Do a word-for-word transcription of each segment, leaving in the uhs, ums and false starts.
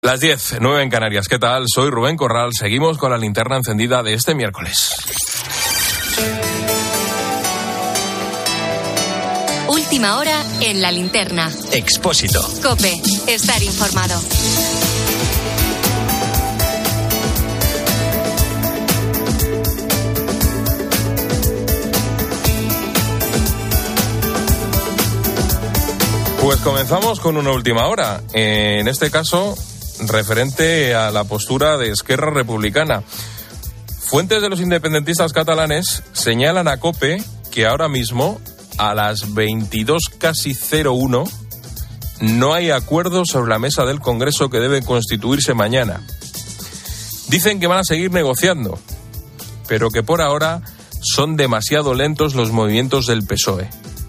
Las diez, nueve en Canarias. ¿Qué tal? Soy Rubén Corral. Seguimos con la linterna encendida de este miércoles. Última hora en la linterna. Expósito. COPE. Estar informado. Pues comenzamos con una última hora. En este caso, referente a la postura de Esquerra Republicana. Fuentes de los independentistas catalanes señalan a COPE que ahora mismo, a las veintidós casi cero uno, no hay acuerdo sobre la mesa del Congreso que debe constituirse mañana. Dicen que van a seguir negociando, pero que por ahora son demasiado lentos los movimientos del P S O E.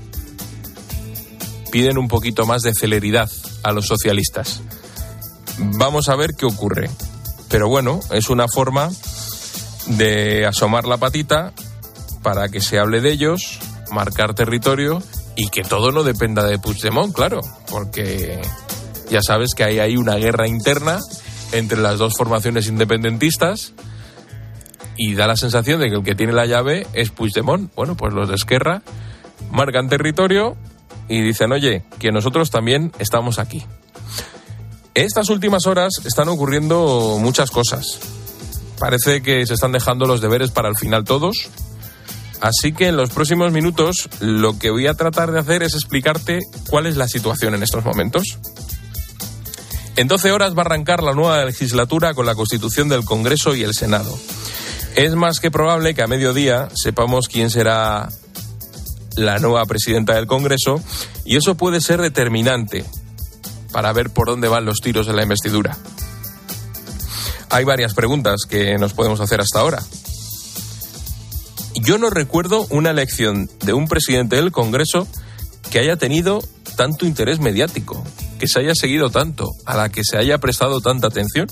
Piden un poquito más de celeridad a los socialistas. Vamos a ver qué ocurre. Pero bueno, es una forma de asomar la patita para que se hable de ellos, marcar territorio y que todo no dependa de Puigdemont, claro, porque ya sabes que hay ahí una guerra interna entre las dos formaciones independentistas y da la sensación de que el que tiene la llave es Puigdemont. Bueno, pues los de Esquerra marcan territorio y dicen, oye, que nosotros también estamos aquí. Estas últimas horas están ocurriendo muchas cosas. Parece que se están dejando los deberes para el final todos. Así que en los próximos minutos lo que voy a tratar de hacer es explicarte cuál es la situación en estos momentos. En doce horas va a arrancar la nueva legislatura con la constitución del Congreso y el Senado. Es más que probable que a mediodía sepamos quién será la nueva presidenta del Congreso, y eso puede ser determinante para ver por dónde van los tiros en la investidura. Hay varias preguntas que nos podemos hacer hasta ahora. Yo no recuerdo una elección de un presidente del Congreso que haya tenido tanto interés mediático, que se haya seguido tanto, a la que se haya prestado tanta atención.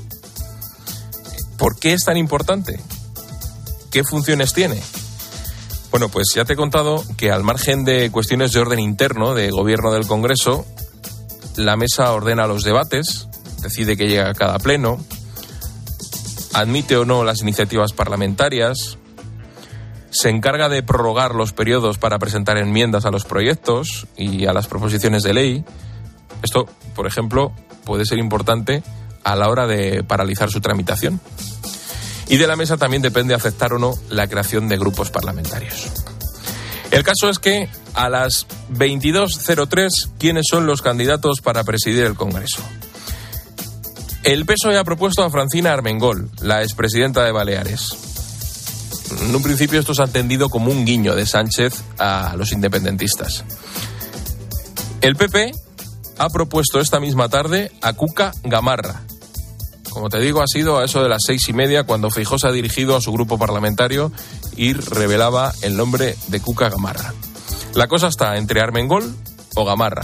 ¿Por qué es tan importante? ¿Qué funciones tiene? Bueno, pues ya te he contado que al margen de cuestiones de orden interno, de gobierno del Congreso, la mesa ordena los debates, decide que llega a cada pleno, admite o no las iniciativas parlamentarias, se encarga de prorrogar los periodos para presentar enmiendas a los proyectos y a las proposiciones de ley. Esto, por ejemplo, puede ser importante a la hora de paralizar su tramitación. Y de la mesa también depende aceptar o no la creación de grupos parlamentarios. El caso es que a las veintidós cero tres, ¿quiénes son los candidatos para presidir el Congreso? El P S O E ha propuesto a Francina Armengol, la expresidenta de Baleares. En un principio esto se ha entendido como un guiño de Sánchez a los independentistas. El P P ha propuesto esta misma tarde a Cuca Gamarra. Como te digo, ha sido a eso de las seis y media cuando Feijóo se ha dirigido a su grupo parlamentario y revelaba el nombre de Cuca Gamarra. La cosa está entre Armengol o Gamarra.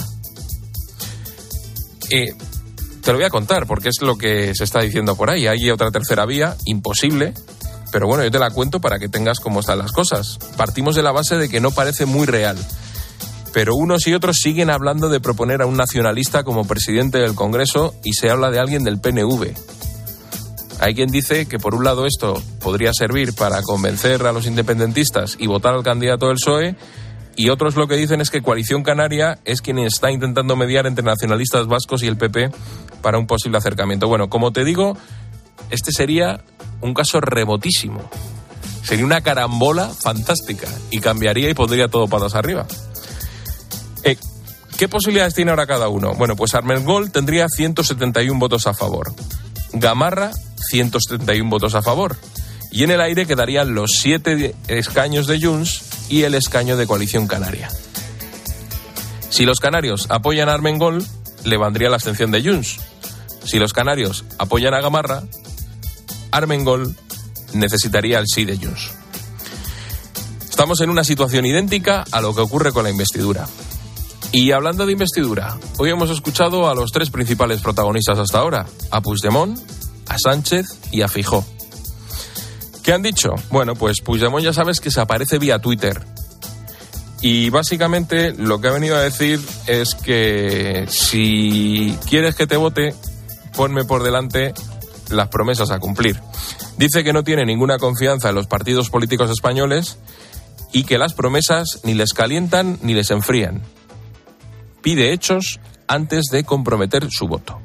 Eh, te lo voy a contar porque es lo que se está diciendo por ahí. Hay otra tercera vía, imposible, pero bueno, yo te la cuento para que tengas cómo están las cosas. Partimos de la base de que no parece muy real, pero unos y otros siguen hablando de proponer a un nacionalista como presidente del Congreso y se habla de alguien del P N V. Hay quien dice que por un lado esto podría servir para convencer a los independentistas y votar al candidato del P S O E, y otros lo que dicen es que Coalición Canaria es quien está intentando mediar entre nacionalistas vascos y el P P para un posible acercamiento. Bueno, como te digo, este sería un caso remotísimo. Sería una carambola fantástica y cambiaría y pondría todo patas arriba. Eh, ¿Qué posibilidades tiene ahora cada uno? Bueno, pues Armengol tendría ciento setenta y uno votos a favor. Gamarra, ciento setenta y uno votos a favor. Y en el aire quedarían los siete escaños de Junts y el escaño de Coalición Canaria. Si los canarios apoyan a Armengol, le valdría la abstención de Junts. Si los canarios apoyan a Gamarra, Armengol necesitaría el sí de Junts. Estamos en una situación idéntica a lo que ocurre con la investidura. Y hablando de investidura, hoy hemos escuchado a los tres principales protagonistas hasta ahora, a Puigdemont, a Sánchez y a Feijóo. ¿Qué han dicho? Bueno, pues Puigdemont ya sabes que se aparece vía Twitter. Y básicamente lo que ha venido a decir es que si quieres que te vote, ponme por delante las promesas a cumplir. Dice que no tiene ninguna confianza en los partidos políticos españoles y que las promesas ni les calientan ni les enfrían. Pide hechos antes de comprometer su voto.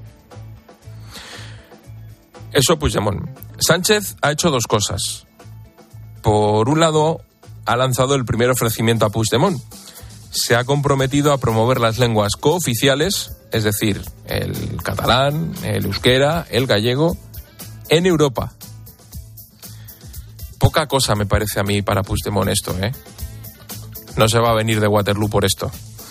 Eso Puigdemont. Sánchez ha hecho dos cosas. Por un lado, ha lanzado el primer ofrecimiento a Puigdemont. Se ha comprometido a promover las lenguas cooficiales, es decir, el catalán, el euskera, el gallego, en Europa. Poca cosa me parece a mí para Puigdemont esto, ¿eh? No se va a venir de Waterloo por esto.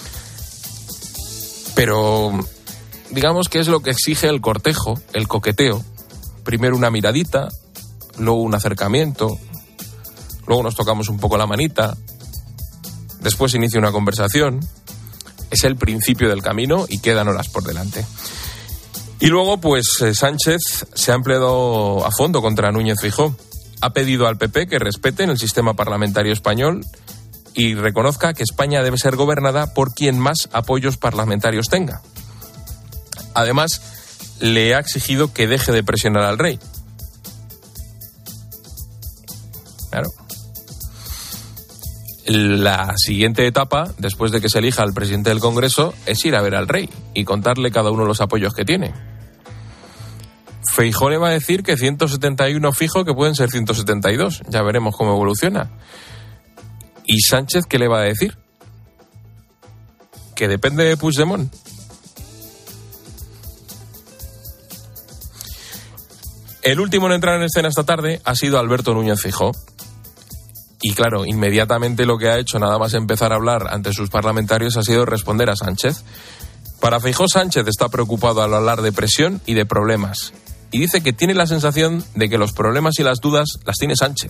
Pero digamos que es lo que exige el cortejo, el coqueteo. Primero una miradita, luego un acercamiento, luego nos tocamos un poco la manita, después inicia una conversación. Es el principio del camino y quedan horas por delante. Y luego, pues, Sánchez se ha empleado a fondo contra Núñez Feijóo. Ha pedido al P P que respeten el sistema parlamentario español y reconozca que España debe ser gobernada por quien más apoyos parlamentarios tenga. Además, le ha exigido que deje de presionar al rey. Claro. La siguiente etapa, después de que se elija al presidente del Congreso, es ir a ver al rey y contarle cada uno los apoyos que tiene. Feijóo le va a decir que ciento setenta y uno fijo, que pueden ser ciento setenta y dos. Ya veremos cómo evoluciona. ¿Y Sánchez qué le va a decir? Que depende de Puigdemont. El último en entrar en escena esta tarde ha sido Alberto Núñez Feijóo. Y claro, inmediatamente lo que ha hecho, nada más empezar a hablar ante sus parlamentarios, ha sido responder a Sánchez. Para Feijóo, Sánchez está preocupado al hablar de presión y de problemas. Y dice que tiene la sensación de que los problemas y las dudas las tiene Sánchez.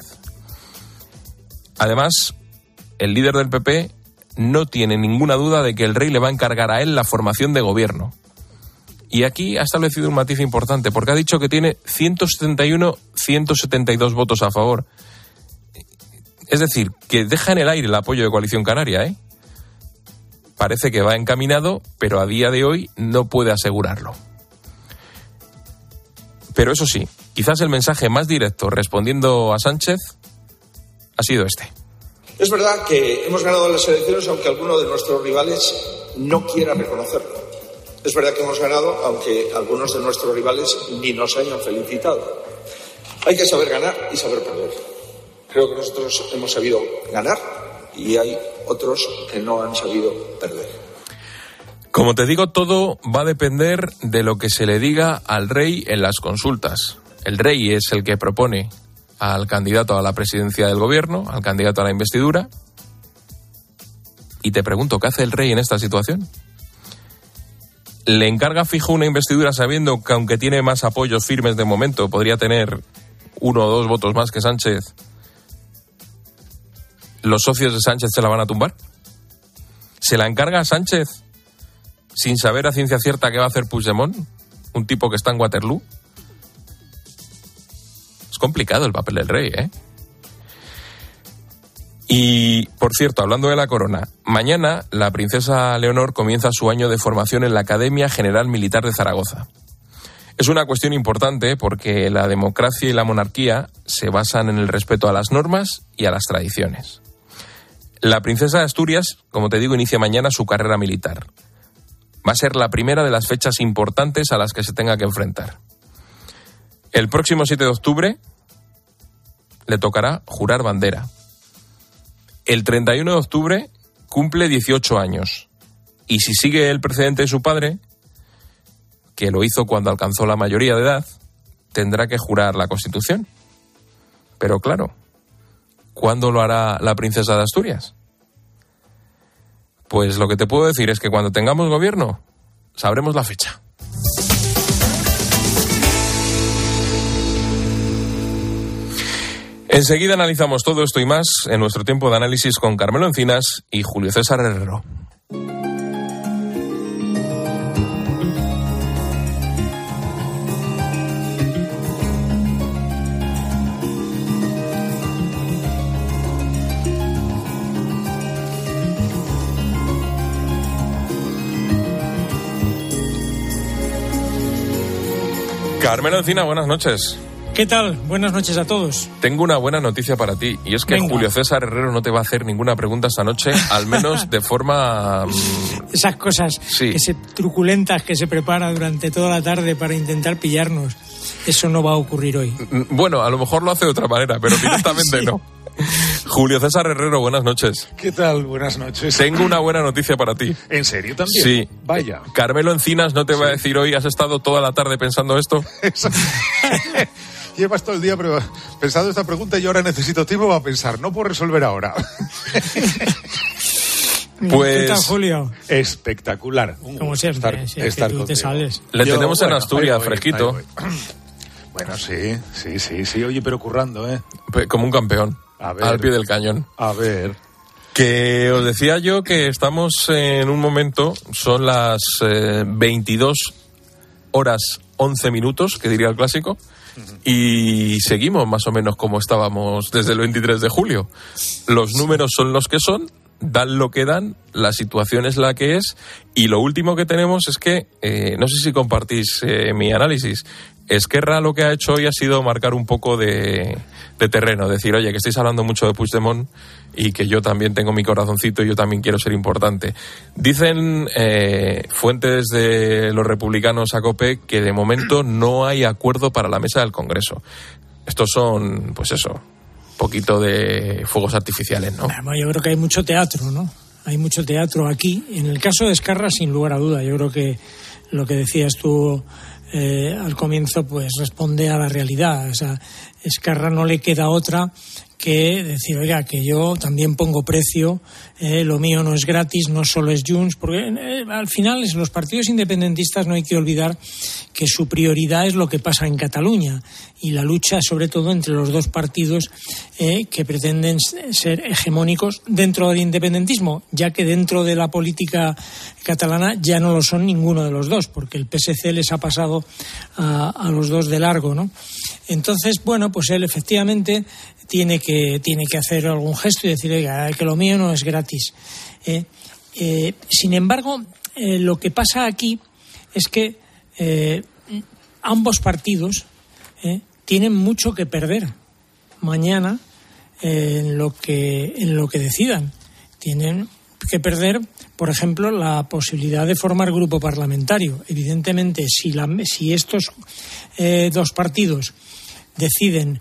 Además, el líder del P P no tiene ninguna duda de que el rey le va a encargar a él la formación de gobierno. Y aquí ha establecido un matiz importante, porque ha dicho que tiene ciento setenta y uno, ciento setenta y dos votos a favor. Es decir, que deja en el aire el apoyo de Coalición Canaria, ¿eh? Parece que va encaminado, pero a día de hoy no puede asegurarlo. Pero eso sí, quizás el mensaje más directo respondiendo a Sánchez ha sido este. Es verdad que hemos ganado las elecciones aunque alguno de nuestros rivales no quiera reconocerlo. Es verdad que hemos ganado aunque algunos de nuestros rivales ni nos hayan felicitado. Hay que saber ganar y saber perder. Creo que nosotros hemos sabido ganar y hay otros que no han sabido perder. Como te digo, todo va a depender de lo que se le diga al rey en las consultas. El rey es el que propone al candidato a la presidencia del gobierno, al candidato a la investidura. Y te pregunto, ¿qué hace el rey en esta situación? ¿Le encarga fijo una investidura sabiendo que aunque tiene más apoyos firmes de momento, podría tener uno o dos votos más que Sánchez? ¿Los socios de Sánchez se la van a tumbar? ¿Se la encarga a Sánchez sin saber a ciencia cierta qué va a hacer Puigdemont? Un tipo que está en Waterloo. Es complicado el papel del rey, ¿eh? Y, por cierto, hablando de la corona, mañana la princesa Leonor comienza su año de formación en la Academia General Militar de Zaragoza. Es una cuestión importante porque la democracia y la monarquía se basan en el respeto a las normas y a las tradiciones. La princesa de Asturias, como te digo, inicia mañana su carrera militar. Va a ser la primera de las fechas importantes a las que se tenga que enfrentar. El próximo siete de octubre le tocará jurar bandera. El treinta y uno de octubre cumple dieciocho años. Y si sigue el precedente de su padre, que lo hizo cuando alcanzó la mayoría de edad, tendrá que jurar la Constitución. Pero claro, ¿cuándo lo hará la princesa de Asturias? Pues lo que te puedo decir es que cuando tengamos gobierno, sabremos la fecha. Enseguida analizamos todo esto y más en nuestro tiempo de análisis con Carmelo Encinas y Julio César Herrero. Carmelo Encina, buenas noches. ¿Qué tal? Buenas noches a todos. Tengo una buena noticia para ti, y es que Venga. Julio César Herrero no te va a hacer ninguna pregunta esta noche, al menos de forma... Esas cosas sí. que se, truculentas que se prepara durante toda la tarde para intentar pillarnos. Eso no va a ocurrir hoy. Bueno, a lo mejor lo hace de otra manera, pero directamente sí. no. Julio César Herrero, buenas noches. ¿Qué tal? Buenas noches. Tengo una buena noticia para ti. ¿En serio también? Sí. Vaya. Carmelo Encinas no te sí. va a decir hoy, ¿has estado toda la tarde pensando esto? Llevas todo el día pensando esta pregunta y yo ahora necesito tiempo para pensar. No puedo resolver ahora. Pues... ¿Qué tal, Julio? Espectacular. Como siempre, estar, si estar tú te sales. Le yo, tenemos bueno, en Asturias, voy, fresquito. Bueno, sí, sí, sí, sí. Oye, pero currando, ¿eh? Como un campeón. A ver, al pie del cañón. A ver. Que os decía yo que estamos en un momento, son las eh, veintidós horas once minutos, que diría el clásico, uh-huh. y seguimos más o menos como estábamos desde el veintitrés de julio. Los números son los que son, dan lo que dan, la situación es la que es, y lo último que tenemos es que, eh, no sé si compartís eh, mi análisis, Esquerra lo que ha hecho hoy ha sido marcar un poco de, de terreno, decir, oye, que estáis hablando mucho de Puigdemont y que yo también tengo mi corazoncito y yo también quiero ser importante. Dicen eh, fuentes de los republicanos a COPE que de momento no hay acuerdo para la mesa del Congreso. Estos son, pues eso, un poquito de fuegos artificiales, ¿no? Bueno, yo creo que hay mucho teatro, ¿no? Hay mucho teatro aquí. En el caso de Esquerra, sin lugar a duda, yo creo que lo que decías tú eh, al comienzo, pues responde a la realidad. O sea, Esquerra no le queda otra que decir, oiga, que yo también pongo precio, eh, lo mío no es gratis, no solo es Junts, porque eh, al final los partidos independentistas no hay que olvidar que su prioridad es lo que pasa en Cataluña y la lucha sobre todo entre los dos partidos eh, que pretenden ser hegemónicos dentro del independentismo, ya que dentro de la política catalana ya no lo son ninguno de los dos, porque el P S C les ha pasado a, a los dos de largo, ¿no? Entonces, bueno, pues él efectivamente tiene que tiene que hacer algún gesto y decir, oiga, que lo mío no es gratis. Eh, eh, sin embargo, eh, lo que pasa aquí es que eh, ambos partidos eh, tienen mucho que perder mañana eh, en lo que en lo que decidan. Tienen que perder, por ejemplo, la posibilidad de formar grupo parlamentario. Evidentemente, si la, si estos eh, dos partidos deciden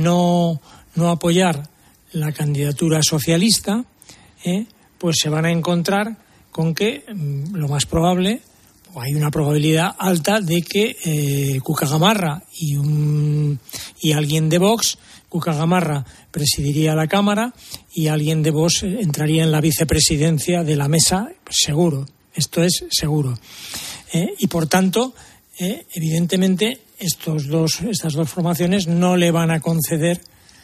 no no apoyar la candidatura socialista, eh, pues se van a encontrar con que mm, lo más probable, o hay una probabilidad alta de que eh, Cuca Gamarra y, un, y alguien de Vox, Cuca Gamarra presidiría la Cámara y alguien de Vox entraría en la vicepresidencia de la mesa, seguro, esto es seguro. Eh, y por tanto, eh, evidentemente, estos dos, estas dos formaciones no le van a conceder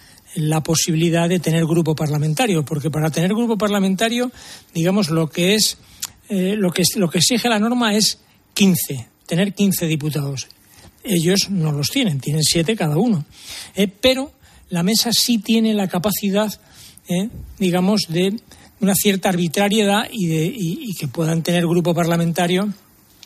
la posibilidad de tener grupo parlamentario, porque para tener grupo parlamentario, digamos, lo que es eh, lo que lo que exige la norma es quince, tener quince diputados. Ellos no los tienen, tienen siete cada uno. Eh, pero la mesa sí tiene la capacidad, eh, digamos, de una cierta arbitrariedad y de y, y que puedan tener grupo parlamentario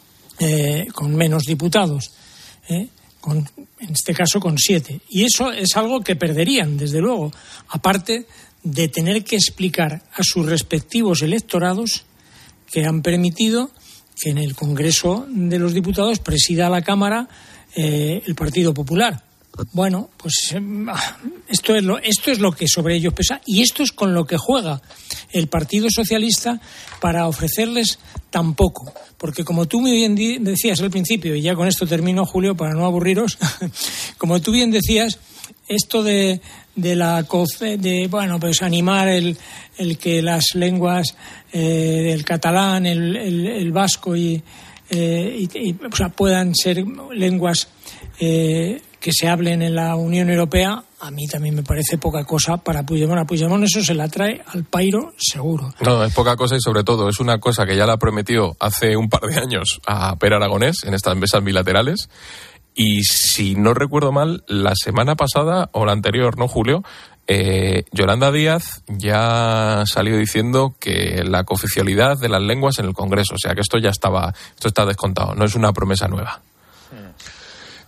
eh, con menos diputados. Eh, Con, en este caso con siete. Y eso es algo que perderían, desde luego, aparte de tener que explicar a sus respectivos electorados que han permitido que en el Congreso de los Diputados presida la Cámara eh, el Partido Popular. Bueno, pues eh, esto es lo, esto es lo que sobre ellos pesa y esto es con lo que juega el Partido Socialista para ofrecerles tan poco. Porque como tú muy bien decías al principio, y ya con esto termino, Julio, para no aburriros, como tú bien decías, esto de, de la de bueno pues animar el, el que las lenguas eh, el catalán, el, el, el vasco y, eh, y, y o sea, puedan ser lenguas eh, que se hablen en la Unión Europea, a mí también me parece poca cosa para Puigdemont. A Puigdemont eso se la trae al pairo seguro. No, es poca cosa y sobre todo es una cosa que ya la prometió hace un par de años a Pere Aragonés en estas mesas bilaterales y si no recuerdo mal, la semana pasada o la anterior, ¿no, Julio? Eh, Yolanda Díaz ya salió diciendo que la cooficialidad de las lenguas en el Congreso, o sea que esto ya estaba, esto está descontado, no es una promesa nueva.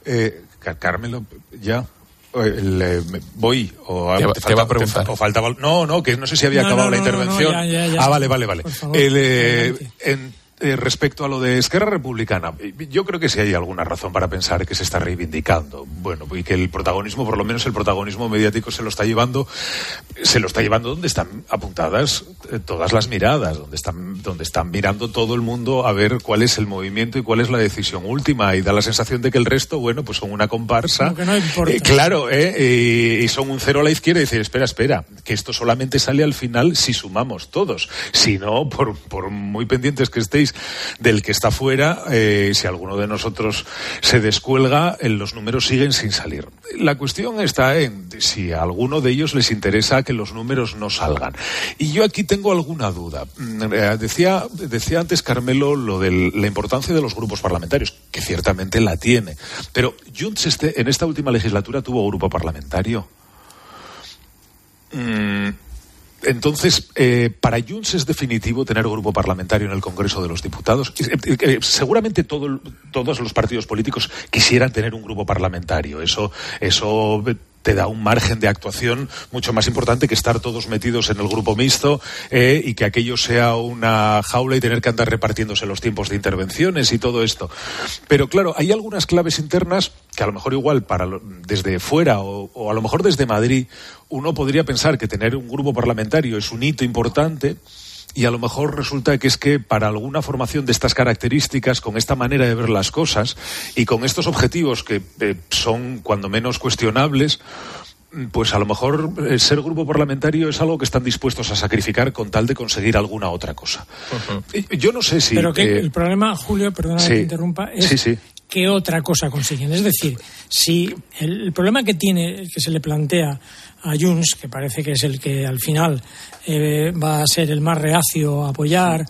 Eh, Carmelo, ya... Le, voy o te, te, te falta, va a preguntar te, o faltaba no no que no sé si había no, acabado no, la no, intervención. No, no, ya, ya, ya ah vale vale vale favor, el, eh, en, eh, respecto a lo de Esquerra Republicana, yo creo que sí hay alguna razón para pensar que se está reivindicando, bueno, y que el protagonismo, por lo menos el protagonismo mediático se lo está llevando se lo está llevando donde están apuntadas eh, todas las miradas, donde están donde están mirando todo el mundo a ver cuál es el movimiento y cuál es la decisión última, y da la sensación de que el resto, bueno, pues son una comparsa. No, no importa. Eh, claro, eh, y, y son un cero a la izquierda y decir, espera, espera, que esto solamente sale al final si sumamos todos, si no, por, por muy pendientes que estéis del que está fuera, eh, si alguno de nosotros se descuelga, eh, los números siguen sin salir. La cuestión está en si a alguno de ellos les interesa que los números no salgan. Y yo aquí tengo alguna duda. Eh, decía, decía antes Carmelo lo de la importancia de los grupos parlamentarios, que ciertamente la tiene. Pero Junts este, en esta última legislatura tuvo grupo parlamentario. Mm. Entonces, eh, para Junts es definitivo tener grupo parlamentario en el Congreso de los Diputados. Eh, eh, seguramente todo, todos los partidos políticos quisieran tener un grupo parlamentario. Eso, eso te da un margen de actuación mucho más importante que estar todos metidos en el grupo mixto eh, y que aquello sea una jaula y tener que andar repartiéndose los tiempos de intervenciones y todo esto. Pero claro, hay algunas claves internas que a lo mejor igual para lo, desde fuera o, o a lo mejor desde Madrid uno podría pensar que tener un grupo parlamentario es un hito importante, y a lo mejor resulta que es que para alguna formación de estas características, con esta manera de ver las cosas y con estos objetivos que eh, son cuando menos cuestionables, pues a lo mejor eh, ser grupo parlamentario es algo que están dispuestos a sacrificar con tal de conseguir alguna otra cosa. Uh-huh. Yo no sé si... Pero que eh, el problema, Julio, perdona sí, que te interrumpa, es... Sí, sí. ¿Qué otra cosa consiguen? Es decir, si el, el problema que tiene, que se le plantea a Junts, que parece que es el que al final eh, va a ser el más reacio a apoyar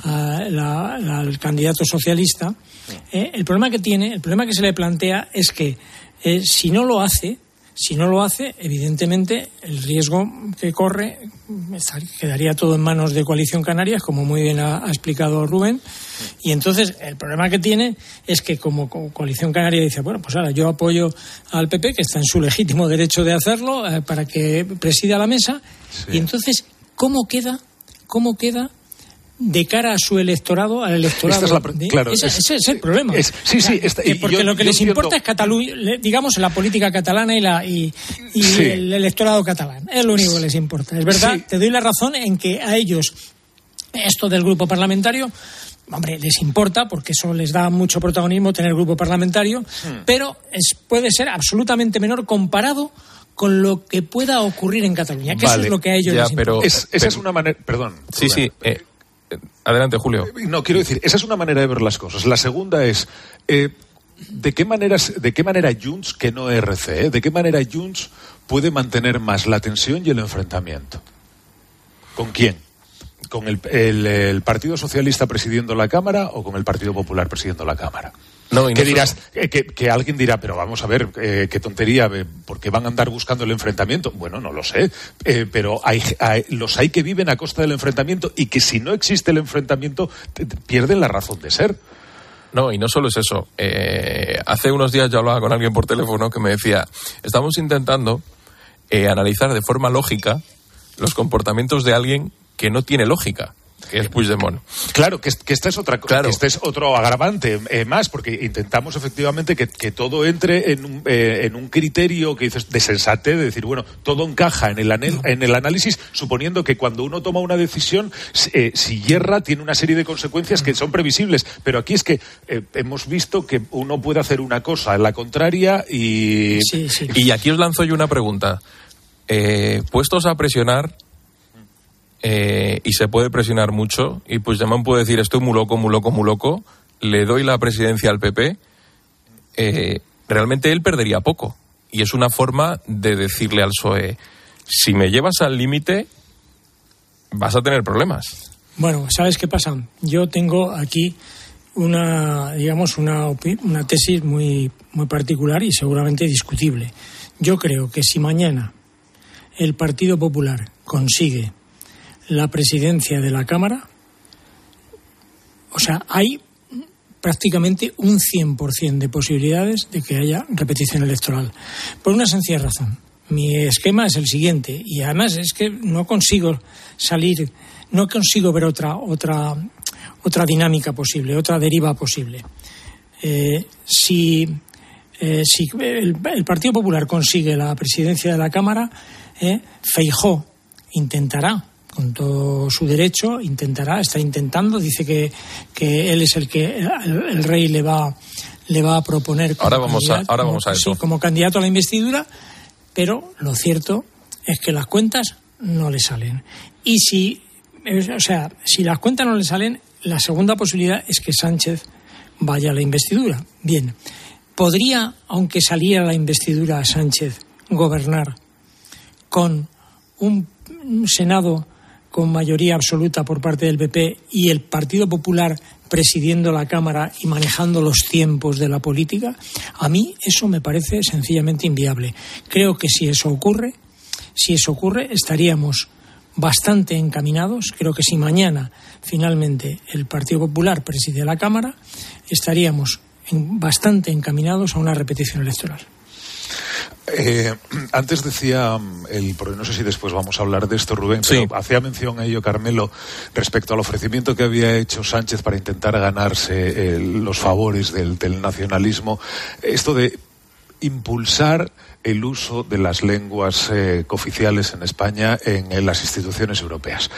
a la, la, al candidato socialista, eh, el problema que tiene, el problema que se le plantea es que eh, si no lo hace, si no lo hace, evidentemente el riesgo que corre quedaría todo en manos de Coalición Canarias, como muy bien ha, ha explicado Rubén. Y entonces el problema que tiene es que como, como Coalición Canaria dice, bueno, pues ahora yo apoyo al P P, que está en su legítimo derecho de hacerlo, eh, para que presida la mesa. Sí. Y entonces, ¿cómo queda, cómo queda de cara a su electorado, al electorado? Es la, de, claro, ese, es, ese es el problema. Es, sí, sí. Esta, que porque yo, lo que les entiendo. importa es Cataluña, digamos, la política catalana y, la, y, y sí. el electorado catalán. Es lo único que les importa. Es verdad, sí. Te doy la razón en que a ellos esto del grupo parlamentario, hombre, les importa porque eso les da mucho protagonismo tener grupo parlamentario, hmm. pero es, puede ser absolutamente menor comparado con lo que pueda ocurrir en Cataluña, que vale, eso es lo que a ellos ya, les pero, importa. Es, esa pero, es una manera... Perdón. Sí, Rubén. sí. Eh, adelante, Julio. No, quiero decir, esa es una manera de ver las cosas. La segunda es... Eh, ¿De qué manera, de qué manera Junts, que no R C, eh, de qué manera Junts puede mantener más la tensión y el enfrentamiento? ¿Con quién? ¿Con el, el, el Partido Socialista presidiendo la Cámara o con el Partido Popular presidiendo la Cámara? No, y ¿Qué no dirás? Eh, que, que alguien dirá, pero vamos a ver, eh, qué tontería, eh, ¿por qué van a andar buscando el enfrentamiento? Bueno, no lo sé, eh, pero hay, hay, los hay que viven a costa del enfrentamiento y que si no existe el enfrentamiento te, te pierden la razón de ser. No, y no solo es eso. Eh, hace unos días yo hablaba con alguien por teléfono que me decía, estamos intentando eh, analizar de forma lógica los comportamientos de alguien que no tiene lógica, que es Puigdemont. Claro, que, que esta es otra cosa, claro. que este es otro agravante eh, más, porque intentamos efectivamente que, que todo entre en un, eh, en un criterio que dices de sensatez, de decir, bueno, todo encaja en el, anel, en el análisis, suponiendo que cuando uno toma una decisión, eh, si hierra, tiene una serie de consecuencias que son previsibles. Pero aquí es que eh, hemos visto que uno puede hacer una cosa en la contraria y... Sí, sí. Y aquí os lanzo yo una pregunta. Eh, puestos a presionar... Eh, y se puede presionar mucho y Puigdemont puede decir estoy muy loco, muy loco, muy loco, le doy la presidencia al P P, eh, realmente él perdería poco y es una forma de decirle al P S O E si me llevas al límite vas a tener problemas. Bueno, ¿sabes qué pasa? Yo tengo aquí una, digamos, una, una tesis muy, muy particular y seguramente discutible. Yo creo que si mañana el Partido Popular consigue la presidencia de la Cámara, o sea, hay prácticamente un cien por ciento de posibilidades de que haya repetición electoral. Por una sencilla razón. Mi esquema es el siguiente, y además es que no consigo salir, no consigo ver otra, otra, otra dinámica posible, otra deriva posible. Eh, si eh, si el, el Partido Popular consigue la presidencia de la Cámara, eh, Feijóo intentará, con todo su derecho, intentará, está intentando, dice que, que él es el que el, el rey le va le va a proponer como, ahora vamos a, ahora como, vamos a eso. Sí, como candidato a la investidura, pero lo cierto es que las cuentas no le salen. Y si, o sea, si las cuentas no le salen, la segunda posibilidad es que Sánchez vaya a la investidura. Bien, ¿podría, aunque saliera la investidura, Sánchez gobernar con un, un Senado con mayoría absoluta por parte del P P y el Partido Popular presidiendo la Cámara y manejando los tiempos de la política? A mí eso me parece sencillamente inviable. Creo que si eso ocurre, si eso ocurre, estaríamos bastante encaminados. Creo que si mañana finalmente el Partido Popular preside la Cámara, estaríamos en, bastante encaminados a una repetición electoral. Eh, antes decía, el, porque no sé si después vamos a hablar de esto, Rubén, pero sí, hacía mención a ello Carmelo respecto al ofrecimiento que había hecho Sánchez para intentar ganarse eh, los favores del, del nacionalismo, esto de impulsar el uso de las lenguas eh, cooficiales en España en, en las instituciones europeas.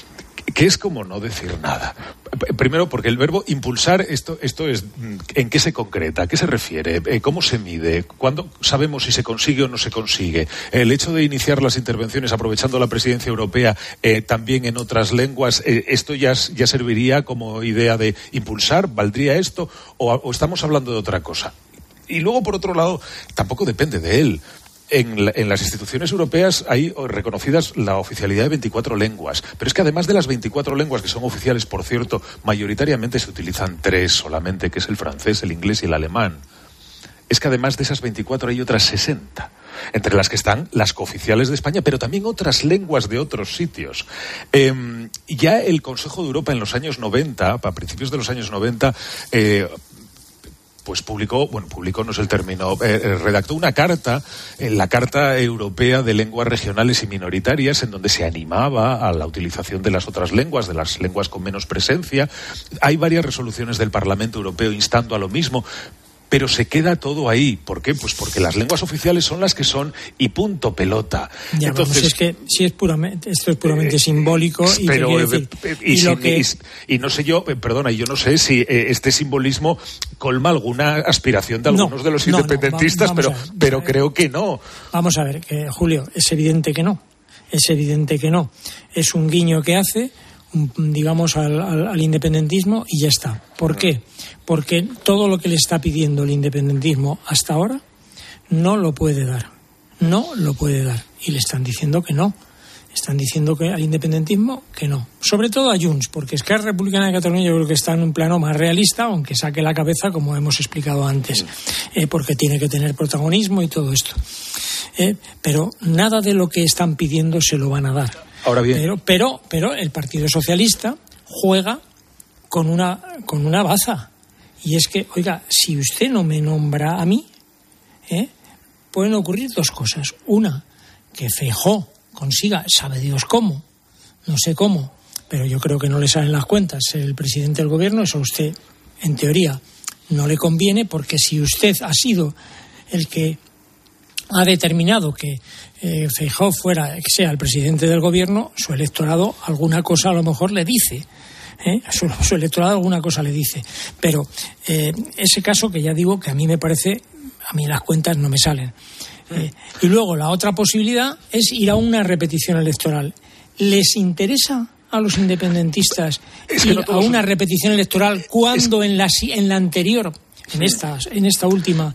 Que es como no decir nada. Primero, porque el verbo impulsar, esto, esto es, ¿en qué se concreta? ¿A qué se refiere? ¿Cómo se mide? ¿Cuándo sabemos si se consigue o no se consigue? El hecho de iniciar las intervenciones aprovechando la presidencia europea eh, también en otras lenguas, eh, ¿esto ya, ya serviría como idea de impulsar? ¿Valdría esto? ¿O, o estamos hablando de otra cosa? Y luego, por otro lado, tampoco depende de él. En, la, en las instituciones europeas hay reconocidas la oficialidad de veinticuatro lenguas, pero es que además de las veinticuatro lenguas que son oficiales, por cierto, mayoritariamente se utilizan tres solamente, que es el francés, el inglés y el alemán. Es que además de esas veinticuatro hay otras sesenta, entre las que están las cooficiales de España, pero también otras lenguas de otros sitios. Eh, ya el Consejo de Europa en los años noventa, a principios de los años noventa, eh, pues publicó, bueno, publicó no es el término, eh, redactó una carta, eh, la Carta Europea de Lenguas Regionales y Minoritarias, en donde se animaba a la utilización de las otras lenguas, de las lenguas con menos presencia. Hay varias resoluciones del Parlamento Europeo instando a lo mismo, pero se queda todo ahí. ¿Por qué? Pues porque las lenguas oficiales son las que son y punto pelota. Ya, entonces, vamos, es que si es puramente, esto es puramente eh, simbólico y, pero, decir, eh, y, y, y, lo que... y, y no sé yo, eh, perdona, yo no sé si eh, este simbolismo colma alguna aspiración de algunos no, de los no, independentistas, no, va, pero, ver, pero creo que no. Vamos a ver, que, Julio, es evidente que no. Es evidente que no. Es un guiño que hace, digamos, al, al, al independentismo y ya está. ¿Por qué? Porque todo lo que le está pidiendo el independentismo hasta ahora no lo puede dar. No lo puede dar. Y le están diciendo que no. Están diciendo que al independentismo que no. Sobre todo a Junts, porque Esquerra Republicana de Cataluña yo creo que está en un plano más realista, aunque saque la cabeza, como hemos explicado antes, eh, porque tiene que tener protagonismo y todo esto. Eh, pero nada de lo que están pidiendo se lo van a dar. Ahora bien. Pero, pero, pero el Partido Socialista juega con una, con una baza. Y es que, oiga, si usted no me nombra a mí, ¿eh? pueden ocurrir dos cosas. Una, que Feijóo consiga, sabe Dios cómo, no sé cómo, pero yo creo que no le salen las cuentas ser el presidente del gobierno. Eso a usted, en teoría, no le conviene, porque si usted ha sido el que ha determinado que eh, Feijóo fuera, que sea el presidente del gobierno, su electorado alguna cosa a lo mejor le dice. ¿Eh? Su, su electorado alguna cosa le dice. Pero eh, ese caso que ya digo que a mí me parece, a mí las cuentas no me salen. Eh, y luego la otra posibilidad es ir a una repetición electoral. ¿Les interesa a los independentistas es que ir no a una repetición electoral cuando es... en la en la anterior, en esta, en esta última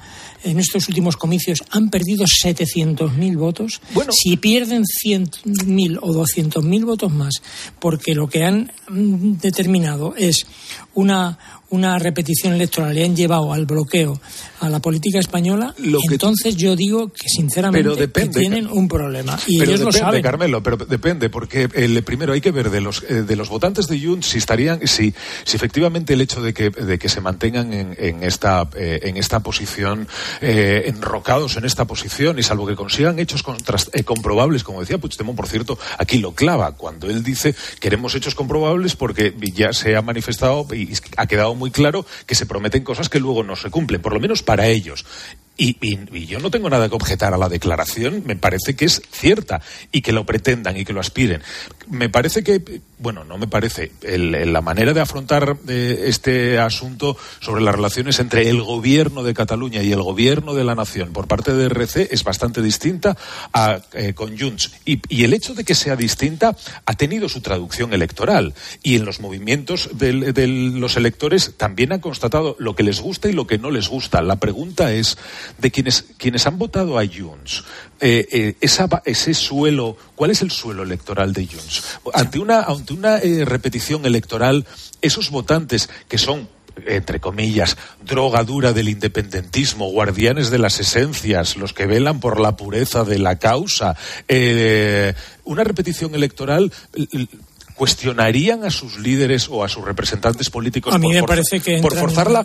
en estos últimos comicios han perdido setecientos mil votos. Bueno, si pierden cien mil o doscientos mil votos más, porque lo que han determinado es una, una repetición electoral y han llevado al bloqueo a la política española, lo entonces yo digo que sinceramente pero depende, que tienen un problema. Y pero ellos depende, lo saben. Carmelo, pero depende, porque el, primero hay que ver de los eh, de los votantes de Junts si estarían, si, si efectivamente el hecho de que, de que se mantengan en, en esta eh, en esta posición, eh, enrocados en esta posición, y salvo que consigan hechos contrast, eh, comprobables, como decía Puigdemont, por cierto, aquí lo clava, cuando él dice queremos hechos comprobables porque ya se ha manifestado y ha quedado muy claro que se prometen cosas que luego no se cumplen, por lo menos para ellos. Y, y, y yo no tengo nada que objetar a la declaración, me parece que es cierta y que lo pretendan y que lo aspiren. Me parece que, bueno, no me parece, el, el, la manera de afrontar eh, este asunto sobre las relaciones entre el gobierno de Cataluña y el gobierno de la nación por parte de R C es bastante distinta a, eh, con Junts. Y, y el hecho de que sea distinta ha tenido su traducción electoral y en los movimientos de, de los electores también han constatado lo que les gusta y lo que no les gusta. La pregunta es, de quienes quienes han votado a Junts, eh, eh, esa, ese suelo, ¿cuál es el suelo electoral de Junts? Ante una, ante una eh, repetición electoral, esos votantes que son, entre comillas, droga dura del independentismo, guardianes de las esencias, los que velan por la pureza de la causa, eh, una repetición electoral, ¿cuestionarían a sus líderes o a sus representantes políticos a mí por, me for- parece que por forzarla?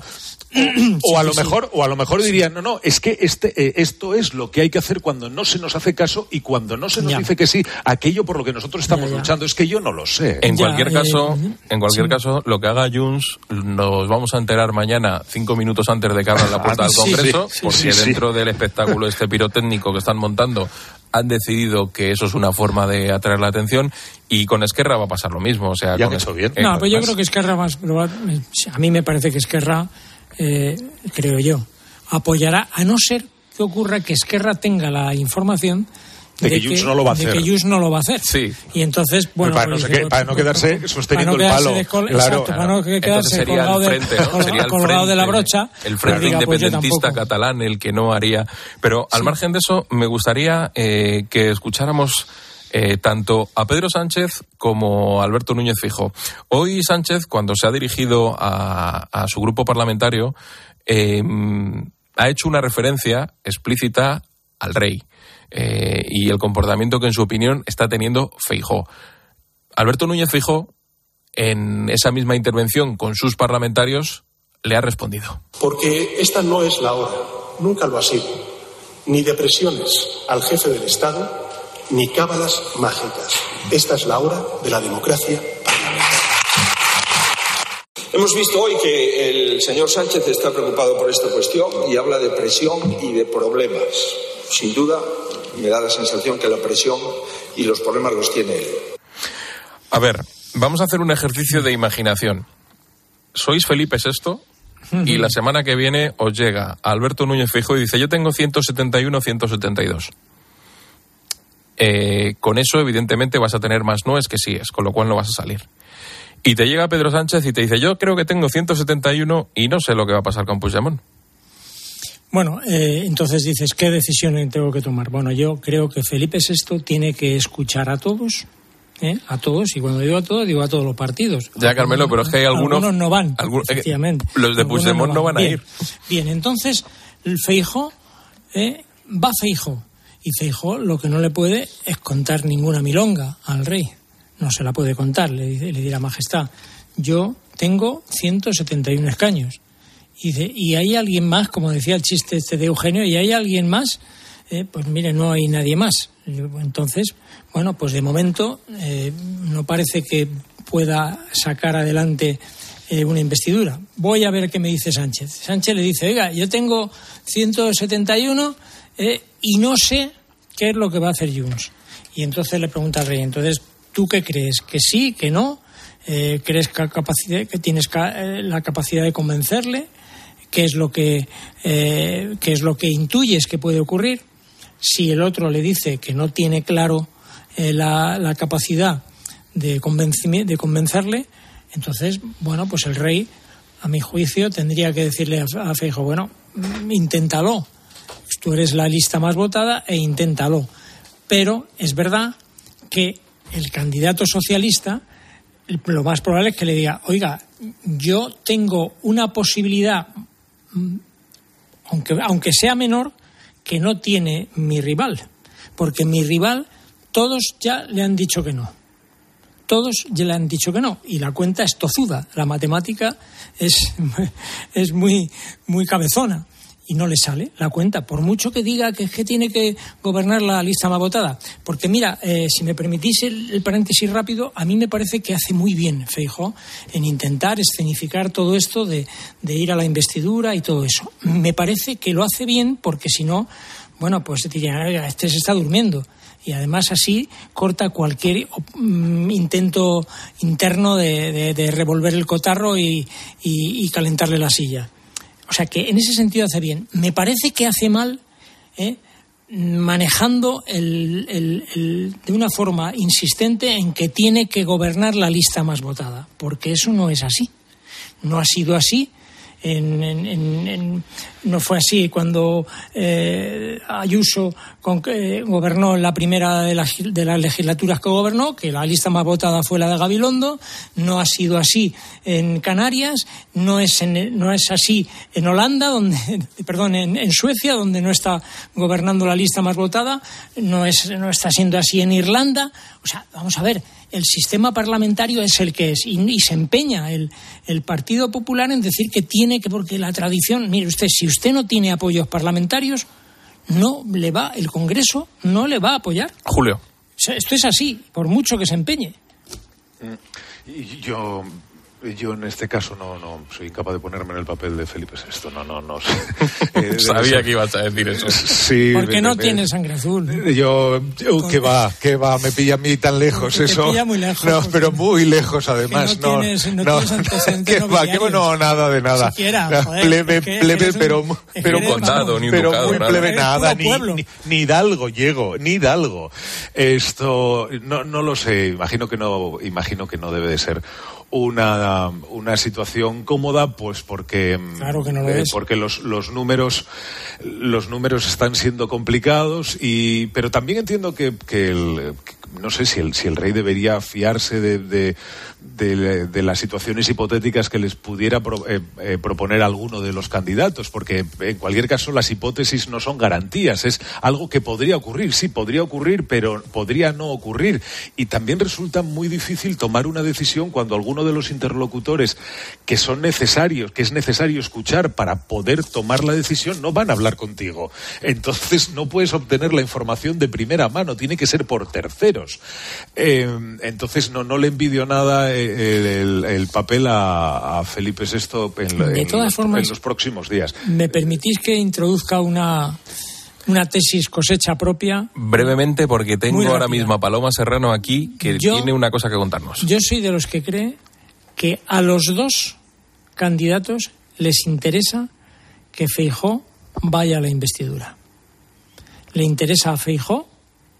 O, o a lo sí, mejor sí. o a lo mejor dirían, no, no, es que este eh, esto es lo que hay que hacer cuando no se nos hace caso y cuando no se nos ya. dice que sí, aquello por lo que nosotros estamos ya, ya. luchando. Es que yo no lo sé. En Ya, cualquier caso, eh, en cualquier sí. caso, lo que haga Junts nos vamos a enterar mañana, cinco minutos antes de que abran la puerta del Sí, Congreso, sí, sí, porque sí, dentro del espectáculo este pirotécnico que están montando han decidido que eso es una forma de atraer la atención, y con Esquerra va a pasar lo mismo. O sea, Ya han con hecho Es- bien. eh, No, con- pues yo más- creo que Esquerra más, lo va- a mí me parece que Esquerra, eh, creo yo, apoyará, a no ser que ocurra que Esquerra tenga la información De que Junts no lo va a de hacer. que Junts no lo va a hacer. Sí. Y entonces, bueno, para, pues, no se que- para no quedarse sosteniendo para no el palo. quedarse descol- Claro. exacto, para no Entonces quedarse sería colgado, el frente, de, ¿no? colgado, Sería el colgado de la frente, brocha. el frente diga, pues yo independentista tampoco. catalán el que no haría. Pero al Sí. margen de eso, me gustaría eh, que escucháramos eh, tanto a Pedro Sánchez como a Alberto Núñez Feijóo. Hoy Sánchez, cuando se ha dirigido a, a su grupo parlamentario, eh, ha hecho una referencia explícita al rey eh, y el comportamiento que, en su opinión, está teniendo Feijóo. Alberto Núñez Feijóo, en esa misma intervención con sus parlamentarios, le ha respondido. Porque esta no es la hora, nunca lo ha sido, ni de presiones al jefe del Estado, ni cábalas mágicas. Esta es la hora de la democracia parlamentaria. Hemos visto hoy que el señor Sánchez está preocupado por esta cuestión y habla de presión y de problemas. Sin duda, me da la sensación que la presión y los problemas los tiene él. A ver, vamos a hacer un ejercicio de imaginación. Sois Felipe sexto y la semana que viene os llega Alberto Núñez Feijóo y dice: yo tengo ciento setenta y uno, ciento setenta y dos. Eh, con eso, evidentemente, vas a tener más noes que síes, con lo cual no vas a salir. Y te llega Pedro Sánchez y te dice: yo creo que tengo ciento setenta y uno y no sé lo que va a pasar con Puigdemont. Bueno, eh, entonces dices, ¿qué decisión tengo que tomar? Bueno, yo creo que Felipe sexto tiene que escuchar a todos, ¿eh? a todos, y cuando digo a todos, digo a todos los partidos. Ya, Carmelo, pero es que hay algunos... Algunos no van, algún- efectivamente. Los de Algunos Puigdemont no van a Bien, ir. Bien, entonces, el Feijóo, eh, va Feijóo. Y Feijóo lo que no le puede es contar ninguna milonga al rey. No se la puede contar, le, dice, le dirá: majestad, yo tengo ciento setenta y uno escaños. Y, de, y hay alguien más, como decía el chiste este de Eugenio, y hay alguien más, eh, pues mire, no hay nadie más. Entonces, bueno, pues de momento eh, no parece que pueda sacar adelante eh, una investidura. Voy a ver qué me dice Sánchez. Sánchez le dice: oiga, yo tengo ciento setenta y uno eh, y no sé qué es lo que va a hacer Junts. Y entonces le pregunta al rey: entonces, ¿tú qué crees? ¿Que sí? ¿Que no? Eh, ¿Crees que, capacidad, que tienes ca- eh, la capacidad de convencerle? ¿Qué es lo que eh, qué es lo que intuyes que puede ocurrir? Si el otro le dice que no tiene claro eh, la, la capacidad de, convencimi- de convencerle, entonces, bueno, pues el rey, a mi juicio, tendría que decirle a, a Feijóo: bueno, mm, inténtalo. tú eres la lista más votada e inténtalo. Pero es verdad que el candidato socialista, lo más probable es que le diga, oiga, yo tengo una posibilidad, aunque, aunque sea menor, que no tiene mi rival. Porque mi rival, todos ya le han dicho que no. Todos ya le han dicho que no. Y la cuenta es tozuda. La matemática es, es muy, muy cabezona. Y no le sale la cuenta, por mucho que diga que es que tiene que gobernar la lista más votada. Porque mira, eh, si me permitís el, el paréntesis rápido, a mí me parece que hace muy bien Feijóo en intentar escenificar todo esto de, de ir a la investidura y todo eso. Me parece que lo hace bien porque si no, bueno, pues dirían, este se está durmiendo. Y además así corta cualquier um, intento interno de, de, de revolver el cotarro y, y, y calentarle la silla. O sea que en ese sentido hace bien. Me parece que hace mal ¿eh? manejando el, el, el, de una forma insistente en que tiene que gobernar la lista más votada, porque eso no es así. No ha sido así. En, en, en, en, no fue así cuando eh, Ayuso con, eh, gobernó en la primera de, la, de las legislaturas que gobernó, que la lista más votada fue la de Gabilondo. No ha sido así en Canarias, no es, en, no es así en Holanda, donde, perdón, en, en Suecia, donde no está gobernando la lista más votada, no, es, no está siendo así en Irlanda. O sea, vamos a ver, el sistema parlamentario es el que es y, y se empeña el, el Partido Popular en decir que tiene que, porque la tradición, mire usted, si usted no tiene apoyos parlamentarios, no le va, el Congreso no le va a apoyar. Julio. O sea, esto es así, por mucho que se empeñe. Y yo... Yo en este caso no, no soy incapaz de ponerme en el papel de Felipe sexto, no, no, no. Eh, Sabía que ibas a decir eso. Sí. Porque no me, tiene sangre azul. Yo, yo que va, que va, me pilla a mí tan lejos te eso. Pilla muy lejos. No, pero muy lejos además. No, no tienes, no, no, tienes antecedentes no, que va, que no, nada de nada. Siquiera, no, joder, plebe, es que plebe, pero, un, pero, un condado, ni un pero ducado, muy nada. plebe nada, ni, ni, ni Hidalgo llego, ni Hidalgo. Esto, no, no lo sé, imagino que no, imagino que no debe de ser una una situación cómoda, pues porque claro que no lo eh, es. porque los los números los números están siendo complicados y pero también entiendo que, que el que, no sé si el si el rey debería fiarse de de, de, de las situaciones hipotéticas que les pudiera pro, eh, eh, proponer alguno de los candidatos, porque en cualquier caso las hipótesis no son garantías, es algo que podría ocurrir, sí, podría ocurrir, pero podría no ocurrir. Y también resulta muy difícil tomar una decisión cuando alguno de los interlocutores que son necesarios, que es necesario escuchar para poder tomar la decisión, no van a hablar contigo. Entonces no puedes obtener la información de primera mano, tiene que ser por terceros. Eh, entonces no, no le envidio nada eh, el, el papel a, a Felipe sexto en, de en, todas los, formas, en los próximos días. ¿Me permitís que introduzca una, una tesis cosecha propia? Brevemente, porque tengo ahora mismo a Paloma Serrano aquí, que yo, tiene una cosa que contarnos. Yo soy de los que cree que a los dos candidatos les interesa que Feijóo vaya a la investidura. Le interesa a Feijóo,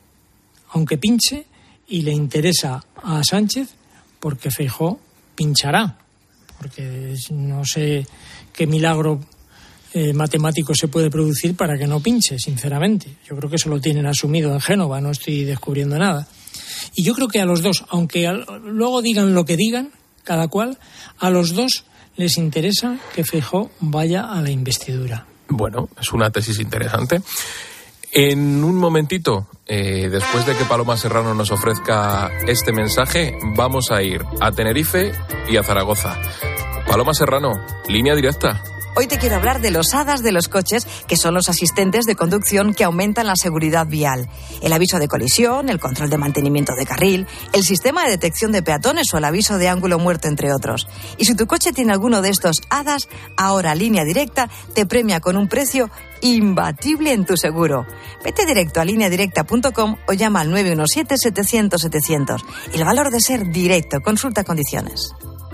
aunque pinche, y le interesa a Sánchez porque Feijóo pinchará, porque no sé qué milagro eh, matemático se puede producir para que no pinche, sinceramente. Yo creo que eso lo tienen asumido en Génova, no estoy descubriendo nada. Y yo creo que a los dos, aunque al, luego digan lo que digan, cada cual, a los dos les interesa que Feijóo vaya a la investidura. Bueno, es una tesis interesante. En un momentito, eh, después de que Paloma Serrano nos ofrezca este mensaje, vamos a ir a Tenerife y a Zaragoza. Paloma Serrano, línea directa. Hoy te quiero hablar de los hadas de los coches, que son los asistentes de conducción que aumentan la seguridad vial. El aviso de colisión, el control de mantenimiento de carril, el sistema de detección de peatones o el aviso de ángulo muerto, entre otros. Y si tu coche tiene alguno de estos hadas, ahora Línea Directa te premia con un precio imbatible en tu seguro. Vete directo a línea directa punto com o llama al nueve uno siete, setecientos, setecientos. El valor de ser directo. Consulta condiciones.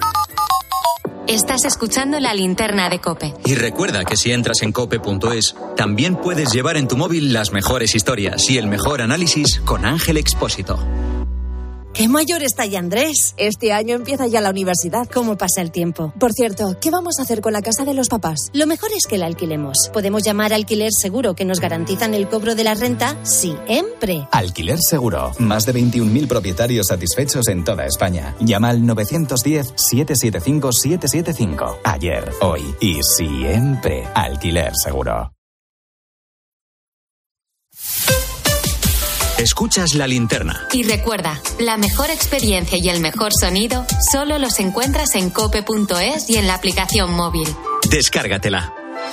Estás escuchando La Linterna de COPE. Y recuerda que si entras en cope punto es, también puedes llevar en tu móvil las mejores historias y el mejor análisis con Ángel Expósito. ¡Qué mayor está ya Andrés! Este año empieza ya la universidad. ¿Cómo pasa el tiempo? Por cierto, ¿qué vamos a hacer con la casa de los papás? Lo mejor es que la alquilemos. Podemos llamar a Alquiler Seguro, que nos garantizan el cobro de la renta siempre. Alquiler Seguro. Más de veintiún mil propietarios satisfechos en toda España. Llama al nueve uno cero, siete siete cinco, siete siete cinco. Ayer, hoy y siempre. Alquiler Seguro. Escuchas La Linterna. Y recuerda, la mejor experiencia y el mejor sonido solo los encuentras en cope punto es y en la aplicación móvil. Descárgatela.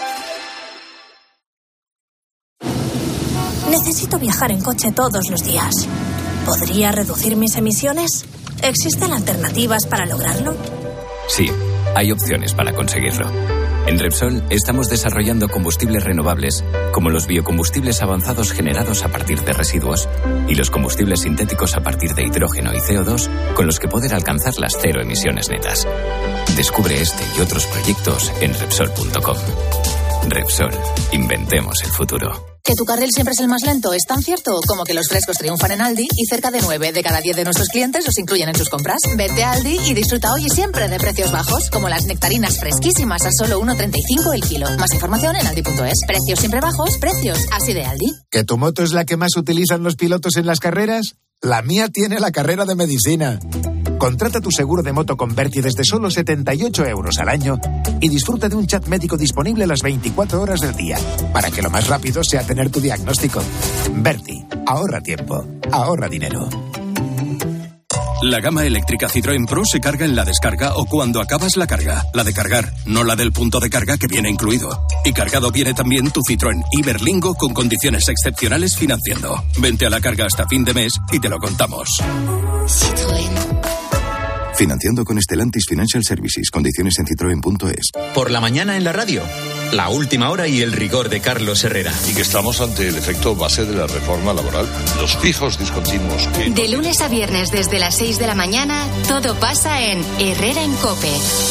Necesito viajar en coche todos los días. ¿Podría reducir mis emisiones? ¿Existen alternativas para lograrlo? Sí, hay opciones para conseguirlo. En Repsol estamos desarrollando combustibles renovables, como los biocombustibles avanzados generados a partir de residuos y los combustibles sintéticos a partir de hidrógeno y C O dos, con los que poder alcanzar las cero emisiones netas. Descubre este y otros proyectos en Repsol punto com. Repsol, inventemos el futuro. ¿Que tu carril siempre es el más lento? ¿Es tan cierto como que los frescos triunfan en Aldi y cerca de nueve de cada diez de nuestros clientes los incluyen en sus compras? Vete a Aldi y disfruta hoy y siempre de precios bajos, como las nectarinas fresquísimas a solo uno treinta y cinco el kilo. Más información en aldi punto es. Precios siempre bajos, precios así de Aldi. ¿Que tu moto es la que más utilizan los pilotos en las carreras? La mía tiene la carrera de medicina. Contrata tu seguro de moto con Berti desde solo setenta y ocho euros al año y disfruta de un chat médico disponible las veinticuatro horas del día, para que lo más rápido sea tener tu diagnóstico. Berti, ahorra tiempo, ahorra dinero. La gama eléctrica Citroën Pro se carga en la descarga o cuando acabas la carga. La de cargar, no la del punto de carga que viene incluido. Y cargado viene también tu Citroën Iberlingo con condiciones excepcionales financiando. Vente a la carga hasta fin de mes y te lo contamos. Citroën. Financiando con Stellantis Financial Services. Condiciones en citroen punto es. Por la mañana en la radio. La última hora y el rigor de Carlos Herrera. Y que estamos ante el efecto base de la reforma laboral. Los fijos discontinuos. Que... De lunes a viernes desde las seis de la mañana, todo pasa en Herrera en COPE.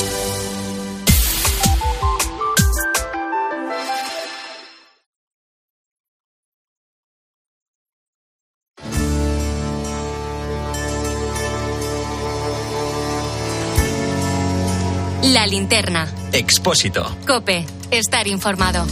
La Linterna. Expósito. COPE. Estar informado.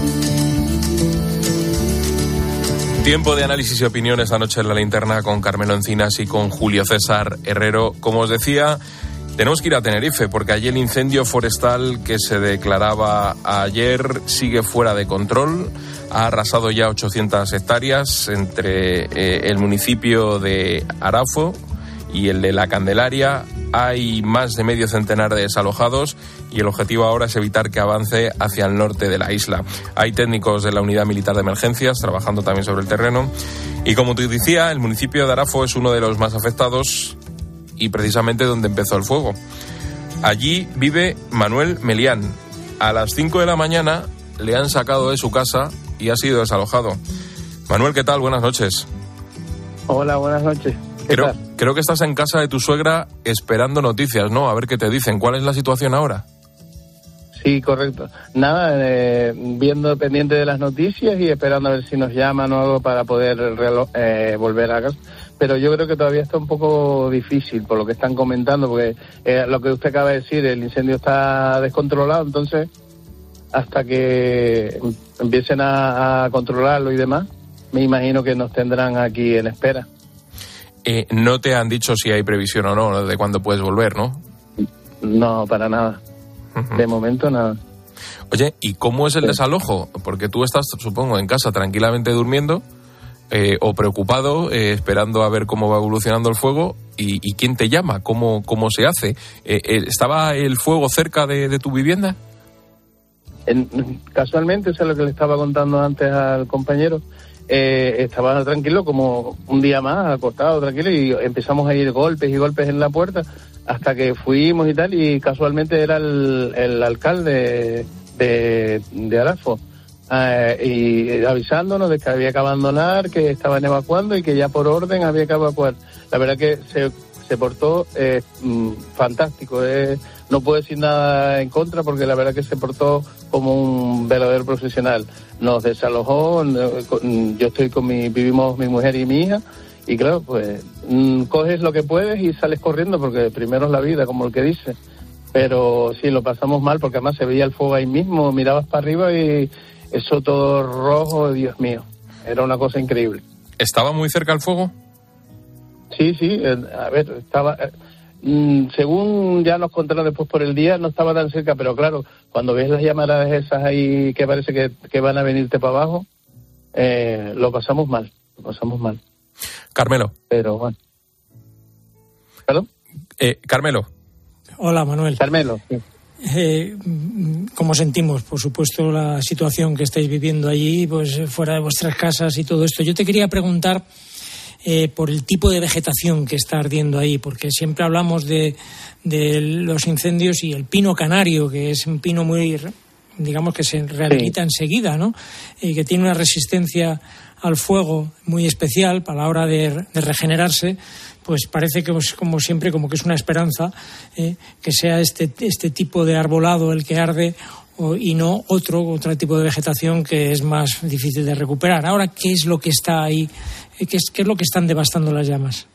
Tiempo de análisis y opinión esta noche en La Linterna con Carmelo Encinas y con Julio César Herrero. Como os decía, tenemos que ir a Tenerife porque allí el incendio forestal que se declaraba ayer sigue fuera de control. Ha arrasado ya ochocientas hectáreas entre eh, el municipio de Arafo y el de La Candelaria. Hay más de medio centenar de desalojados y el objetivo ahora es evitar que avance hacia el norte de la isla. Hay técnicos de la Unidad Militar de Emergencias trabajando también sobre el terreno. Y como te decía, el municipio de Arafo es uno de los más afectados y precisamente donde empezó el fuego. Allí vive Manuel Melián. A las cinco de la mañana le han sacado de su casa y ha sido desalojado. Manuel, ¿qué tal? Buenas noches. Hola, buenas noches. Creo, creo que estás en casa de tu suegra esperando noticias, ¿no? A ver qué te dicen. ¿Cuál es la situación ahora? Sí, correcto. Nada, eh, viendo pendiente de las noticias y esperando a ver si nos llaman o algo para poder relo- eh, volver a casa. Pero yo creo que todavía está un poco difícil por lo que están comentando, porque eh, lo que usted acaba de decir, el incendio está descontrolado, entonces hasta que empiecen a, a controlarlo y demás, me imagino que nos tendrán aquí en espera. Eh, no te han dicho si hay previsión o no de cuándo puedes volver, ¿no? No, para nada. Uh-huh. De momento nada. Oye, ¿y cómo es el desalojo? Porque tú estás, supongo, en casa tranquilamente durmiendo eh, o preocupado, eh, esperando a ver cómo va evolucionando el fuego. ¿Y, y quién te llama? ¿Cómo, cómo se hace? Eh, eh, ¿Estaba el fuego cerca de, de tu vivienda? En, casualmente, eso es lo que le estaba contando antes al compañero. Eh, estaba tranquilo, como un día más, acostado, tranquilo, y empezamos a ir golpes y golpes en la puerta hasta que fuimos y tal, y casualmente era el, el alcalde de, de Arafo, eh, y avisándonos de que había que abandonar, que estaban evacuando y que ya por orden había que evacuar. La verdad que se, se portó eh, fantástico, eh. No puedo decir nada en contra porque la verdad que se portó como un verdadero profesional. Nos desalojó, yo estoy con mi, vivimos mi mujer y mi hija, Y claro, pues mmm, coges lo que puedes y sales corriendo, porque primero es la vida, como el que dice. Pero sí, lo pasamos mal, porque además se veía el fuego ahí mismo, mirabas para arriba y eso todo rojo, Dios mío, era una cosa increíble. ¿Estaba muy cerca el fuego? Sí, sí, eh, a ver, estaba... Eh, mmm, según ya nos contaron después por el día, no estaba tan cerca, pero claro, cuando ves las llamadas esas ahí que parece que, que van a venirte para abajo, eh, lo pasamos mal, lo pasamos mal. Carmelo. Pero bueno. ¿Perdón? Eh, Carmelo. Hola, Manuel. Carmelo, sí. Eh, ¿Cómo sentimos, por supuesto, la situación que estáis viviendo allí, pues fuera de vuestras casas y todo esto? Yo te quería preguntar eh, por el tipo de vegetación que está ardiendo ahí, porque siempre hablamos de, de los incendios y el pino canario, que es un pino muy, digamos, que se rehabilita sí. enseguida, ¿no? Y que tiene una resistencia al fuego muy especial para la hora de, de regenerarse. Pues parece que es como siempre, como que es una esperanza eh, que sea este este tipo de arbolado el que arde o, y no otro otro tipo de vegetación que es más difícil de recuperar. Ahora, ¿qué es lo que está ahí? ¿Qué es, qué es lo que están devastando las llamas?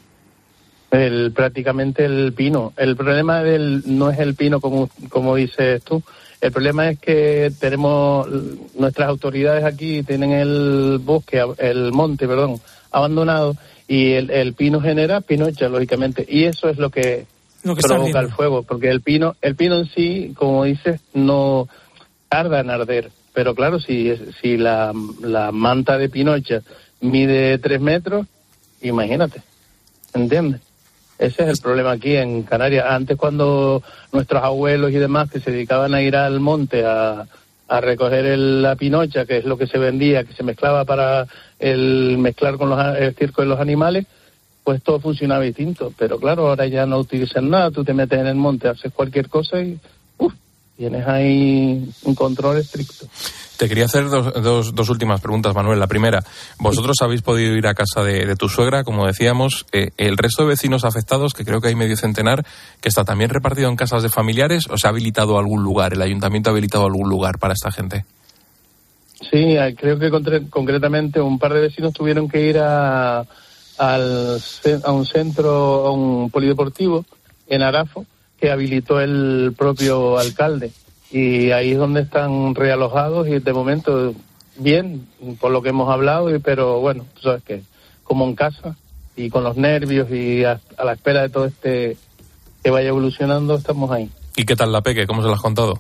El, prácticamente el pino. El problema del no es el pino como, como dices tú. El problema es que tenemos, nuestras autoridades aquí tienen el bosque, el monte, perdón, abandonado, y el, el pino genera pinocha, lógicamente, y eso es lo que, lo que provoca el fuego, porque el pino, el pino en sí, como dices, no tarda en arder, pero claro, si, si la, la manta de pinocha mide tres metros, imagínate, ¿entiendes? Ese es el problema aquí en Canarias. Antes, cuando nuestros abuelos y demás que se dedicaban a ir al monte a, a recoger el, la pinocha, que es lo que se vendía, que se mezclaba para el mezclar con los, el circo de los animales, pues todo funcionaba distinto. Pero claro, ahora ya no utilizan nada, tú te metes en el monte, haces cualquier cosa y uf, tienes ahí un control estricto. Te quería hacer dos, dos, dos últimas preguntas, Manuel. La primera, vosotros habéis podido ir a casa de, de tu suegra, como decíamos. Eh, ¿El resto de vecinos afectados, que creo que hay medio centenar, que está también repartido en casas de familiares, o se ha habilitado algún lugar? ¿El ayuntamiento ha habilitado algún lugar para esta gente? Sí, creo que concretamente un par de vecinos tuvieron que ir a, al, a un centro, a un polideportivo en Arafo, que habilitó el propio alcalde. Y ahí es donde están realojados y de momento bien, por lo que hemos hablado, pero bueno, tú sabes que como en casa y con los nervios y a, a la espera de todo este que vaya evolucionando, estamos ahí. ¿Y qué tal la peque? ¿Cómo se la has contado?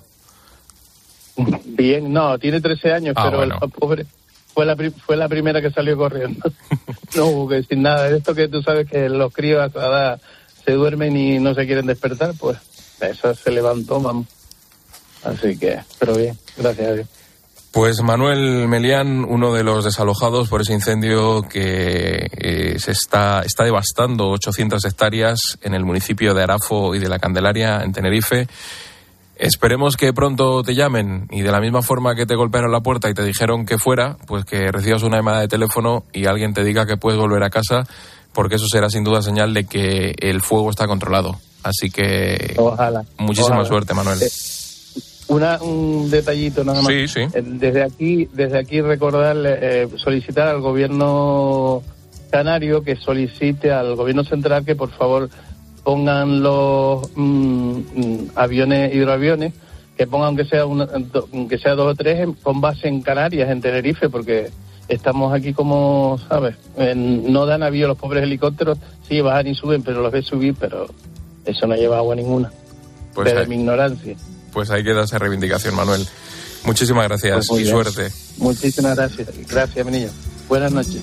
Bien, no, tiene trece años, ah, pero bueno. La pobre fue la, fue la primera que salió corriendo. No hubo que decir nada de esto, que tú sabes que los críos a esa edad se duermen y no se quieren despertar, pues eso se levantó, vamos. Así que, pero bien, gracias a Dios. Pues Manuel Melián, uno de los desalojados por ese incendio que eh, se está, está devastando ochocientas hectáreas en el municipio de Arafo y de la Candelaria, en Tenerife. Esperemos que pronto te llamen y de la misma forma que te golpearon la puerta y te dijeron que fuera, pues que recibas una llamada de teléfono y alguien te diga que puedes volver a casa, porque eso será sin duda señal de que el fuego está controlado. Así que ojalá, muchísima ojalá. suerte, Manuel. Eh. Una, un detallito nada más. Sí, sí. Desde aquí, desde aquí recordarle, eh, solicitar al gobierno canario que solicite al gobierno central que por favor pongan los mm, aviones, hidroaviones, que pongan aunque sea una, aunque sea dos o tres en, con base en Canarias, en Tenerife, porque estamos aquí como, ¿sabes? En, no dan avión los pobres helicópteros, sí bajan y suben, pero los ves subir, pero eso no lleva agua ninguna. Pues Desde hay. mi ignorancia. Pues ahí queda esa reivindicación, Manuel. Muchísimas gracias pues y bien. Suerte. Muchísimas gracias. Gracias, mi niño. Buenas noches.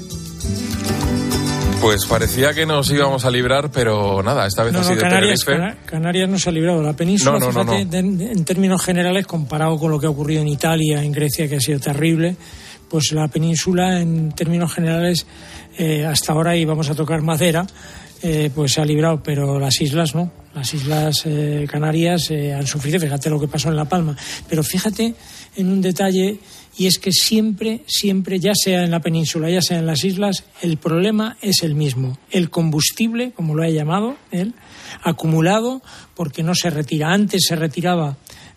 Pues parecía que nos íbamos a librar, pero nada, esta vez no, ha no, sido Canarias, Tenerife. Canarias no se ha librado. La península, no, no, fíjate, no, no. De, en términos generales, comparado con lo que ha ocurrido en Italia, en Grecia, que ha sido terrible, pues la península, en términos generales, eh, hasta ahora, y vamos a tocar madera, eh, pues se ha librado, pero las islas no. Las islas eh, Canarias eh, han sufrido, fíjate lo que pasó en La Palma. Pero fíjate en un detalle, y es que siempre, siempre, ya sea en la península, ya sea en las islas, el problema es el mismo. El combustible, como lo ha llamado él, acumulado, porque no se retira. Antes se retiraba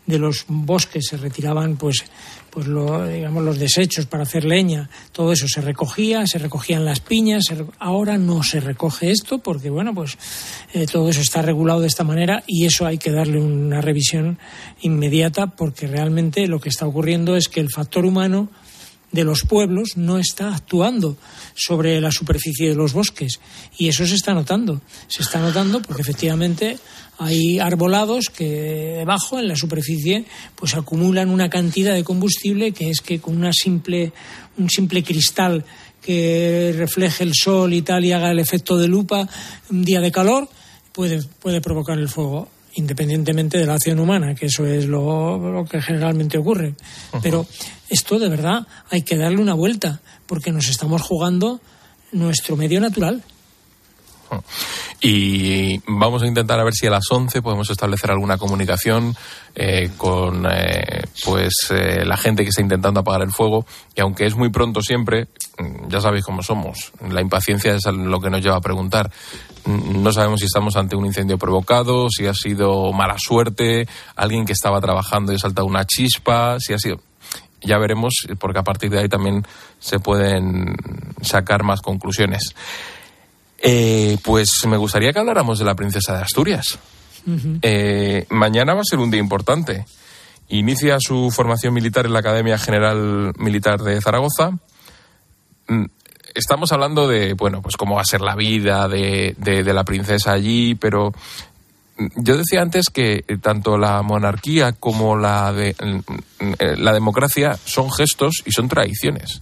de los bosques se retiraban pues pues lo, digamos los desechos para hacer leña, todo eso se recogía, se recogían las piñas, se, ahora no se recoge esto porque bueno pues eh, todo eso está regulado de esta manera y eso hay que darle una revisión inmediata porque realmente lo que está ocurriendo es que el factor humano de los pueblos no está actuando sobre la superficie de los bosques y eso se está notando, se está notando porque efectivamente hay arbolados que debajo en la superficie pues acumulan una cantidad de combustible que es que con una simple un simple cristal que refleje el sol y tal y haga el efecto de lupa un día de calor puede puede provocar el fuego, independientemente de la acción humana, que eso es lo, lo que generalmente ocurre. Uh-huh. Pero esto de verdad hay que darle una vuelta, porque nos estamos jugando nuestro medio natural. Uh-huh. Y vamos a intentar a ver si a las once podemos establecer alguna comunicación eh, con eh, pues eh, la gente que está intentando apagar el fuego. Y aunque es muy pronto siempre, ya sabéis cómo somos, la impaciencia es lo que nos lleva a preguntar. No sabemos si estamos ante un incendio provocado, si ha sido mala suerte, alguien que estaba trabajando y ha saltado una chispa, si ha sido... Ya veremos, porque a partir de ahí también se pueden sacar más conclusiones. Eh, pues me gustaría que habláramos de la princesa de Asturias. Uh-huh. Eh, mañana va a ser un día importante. Inicia su formación militar en la Academia General Militar de Zaragoza. Estamos hablando de, bueno, pues cómo va a ser la vida de, de, de la princesa allí, pero yo decía antes que tanto la monarquía como la, de, la democracia son gestos y son tradiciones.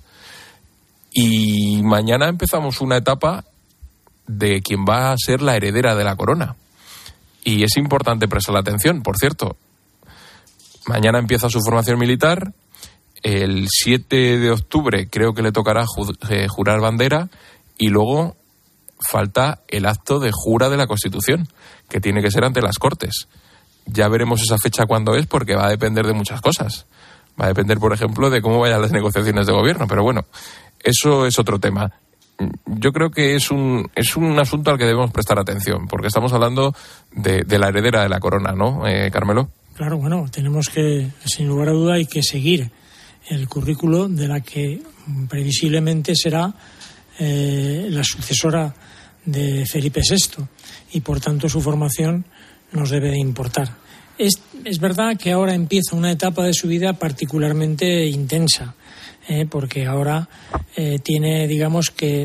Y mañana empezamos una etapa de quien va a ser la heredera de la corona. Y es importante prestar atención, por cierto. Mañana empieza su formación militar. El siete de octubre creo que le tocará ju- eh, jurar bandera y luego falta el acto de jura de la Constitución, que tiene que ser ante las Cortes. Ya veremos esa fecha cuándo es porque va a depender de muchas cosas. Va a depender, por ejemplo, de cómo vayan las negociaciones de gobierno, pero bueno, eso es otro tema. Yo creo que es un es un asunto al que debemos prestar atención, porque estamos hablando de, de la heredera de la corona, ¿no, eh, Carmelo? Claro, bueno, tenemos que, sin lugar a duda, hay que seguir el currículo de la que previsiblemente será eh, la sucesora de Felipe sexto y por tanto su formación nos debe de importar. Es, es verdad que ahora empieza una etapa de su vida particularmente intensa, eh, porque ahora eh, tiene, digamos, que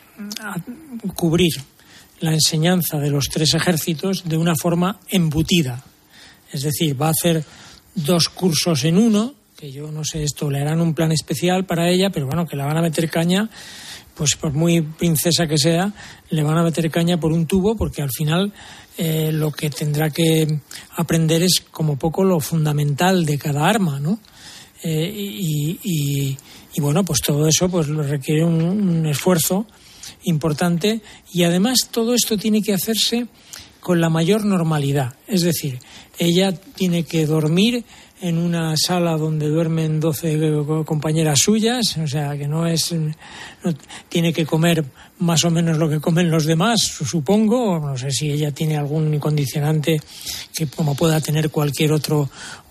cubrir la enseñanza de los tres ejércitos de una forma embutida. Es decir, va a hacer dos cursos en uno, que yo no sé, esto le harán un plan especial para ella, pero bueno, que la van a meter caña, pues por muy princesa que sea, le van a meter caña por un tubo, porque al final eh, lo que tendrá que aprender es como poco lo fundamental de cada arma, ¿no? Eh, y, y, y bueno, pues todo eso pues requiere un, un esfuerzo importante y además todo esto tiene que hacerse con la mayor normalidad, es decir, ella tiene que dormir en una sala donde duermen doce compañeras suyas, o sea que no es, no, tiene que comer más o menos lo que comen los demás, supongo, no sé si ella tiene algún condicionante que como pueda tener cualquier otro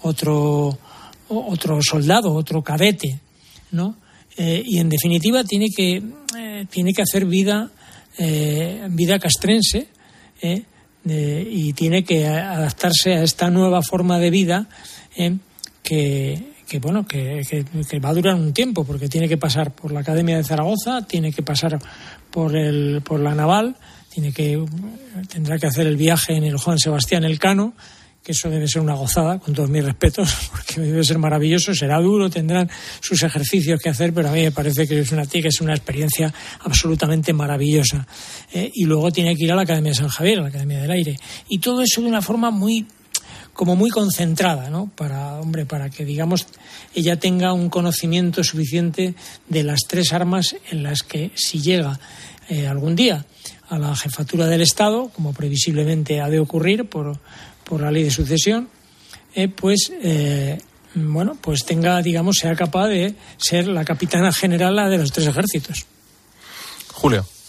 otro otro soldado, otro cadete, ¿no? Eh, y en definitiva tiene que eh, tiene que hacer vida eh, vida castrense, eh, eh, y tiene que adaptarse a esta nueva forma de vida. Eh, que, que bueno que, que, que va a durar un tiempo porque tiene que pasar por la Academia de Zaragoza, tiene que pasar por el por la naval, tiene que tendrá que hacer el viaje en el Juan Sebastián Elcano, que eso debe ser una gozada, con todos mis respetos, porque debe ser maravilloso, será duro, tendrán sus ejercicios que hacer, pero a mí me parece que es una que es una experiencia absolutamente maravillosa. Eh, y luego tiene que ir a la Academia de San Javier, a la Academia del Aire, y todo eso de una forma muy como muy concentrada, ¿no? Para, hombre, para que, digamos, ella tenga un conocimiento suficiente de las tres armas en las que, si llega eh, algún día a la jefatura del Estado, como previsiblemente ha de ocurrir por, por la ley de sucesión, eh, pues, eh, bueno, pues tenga, digamos, sea capaz de ser la capitana general de los tres ejércitos. Julio.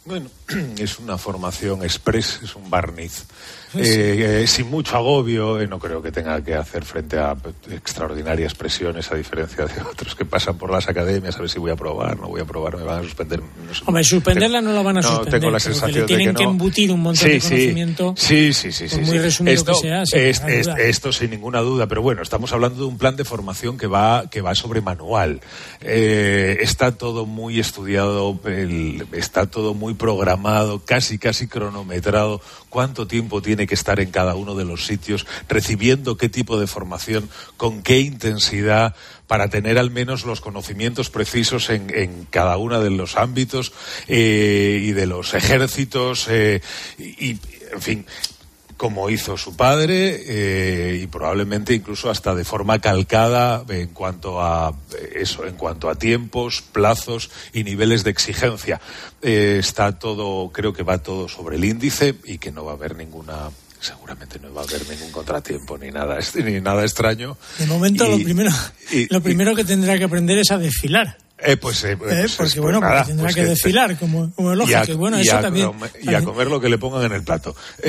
Bueno, es una formación express, es un barniz. Eh, eh, sin mucho agobio, eh, no creo que tenga que hacer frente a extraordinarias presiones, a diferencia de otros que pasan por las academias, a ver si voy a probar, no voy a probar, me van a suspender. No sé, Hombre, suspenderla no la van a no, suspender, tengo la pero sensación que le tienen de que, no. que embutir un montón sí, de conocimiento. Sí, sí, sí, sí, por sí, muy sí. resumido Esto, que sea. Sin es, es, duda. esto sin ninguna duda, pero bueno, estamos hablando de un plan de formación que va que va sobre manual. Eh, está todo muy estudiado, el, está todo muy programado, casi casi cronometrado, cuánto tiempo tiene que estar en cada uno de los sitios, recibiendo qué tipo de formación, con qué intensidad, para tener al menos los conocimientos precisos en, en cada uno de los ámbitos eh, y de los ejércitos eh, y, y, en fin, como hizo su padre eh, y probablemente incluso hasta de forma calcada en cuanto a eso, en cuanto a tiempos, plazos y niveles de exigencia. Eh, está todo, creo que va todo sobre el índice y que no va a haber ninguna, seguramente no va a haber ningún contratiempo ni nada, ni nada extraño. De momento y, lo primero, y, lo primero y, que tendrá que aprender es a desfilar. Eh, pues, eh, pues, eh, porque bueno, pues nada, porque tendrá pues que, que desfilar como, como el ojo, que bueno, eso a, también, y también. a comer lo que le pongan en el plato.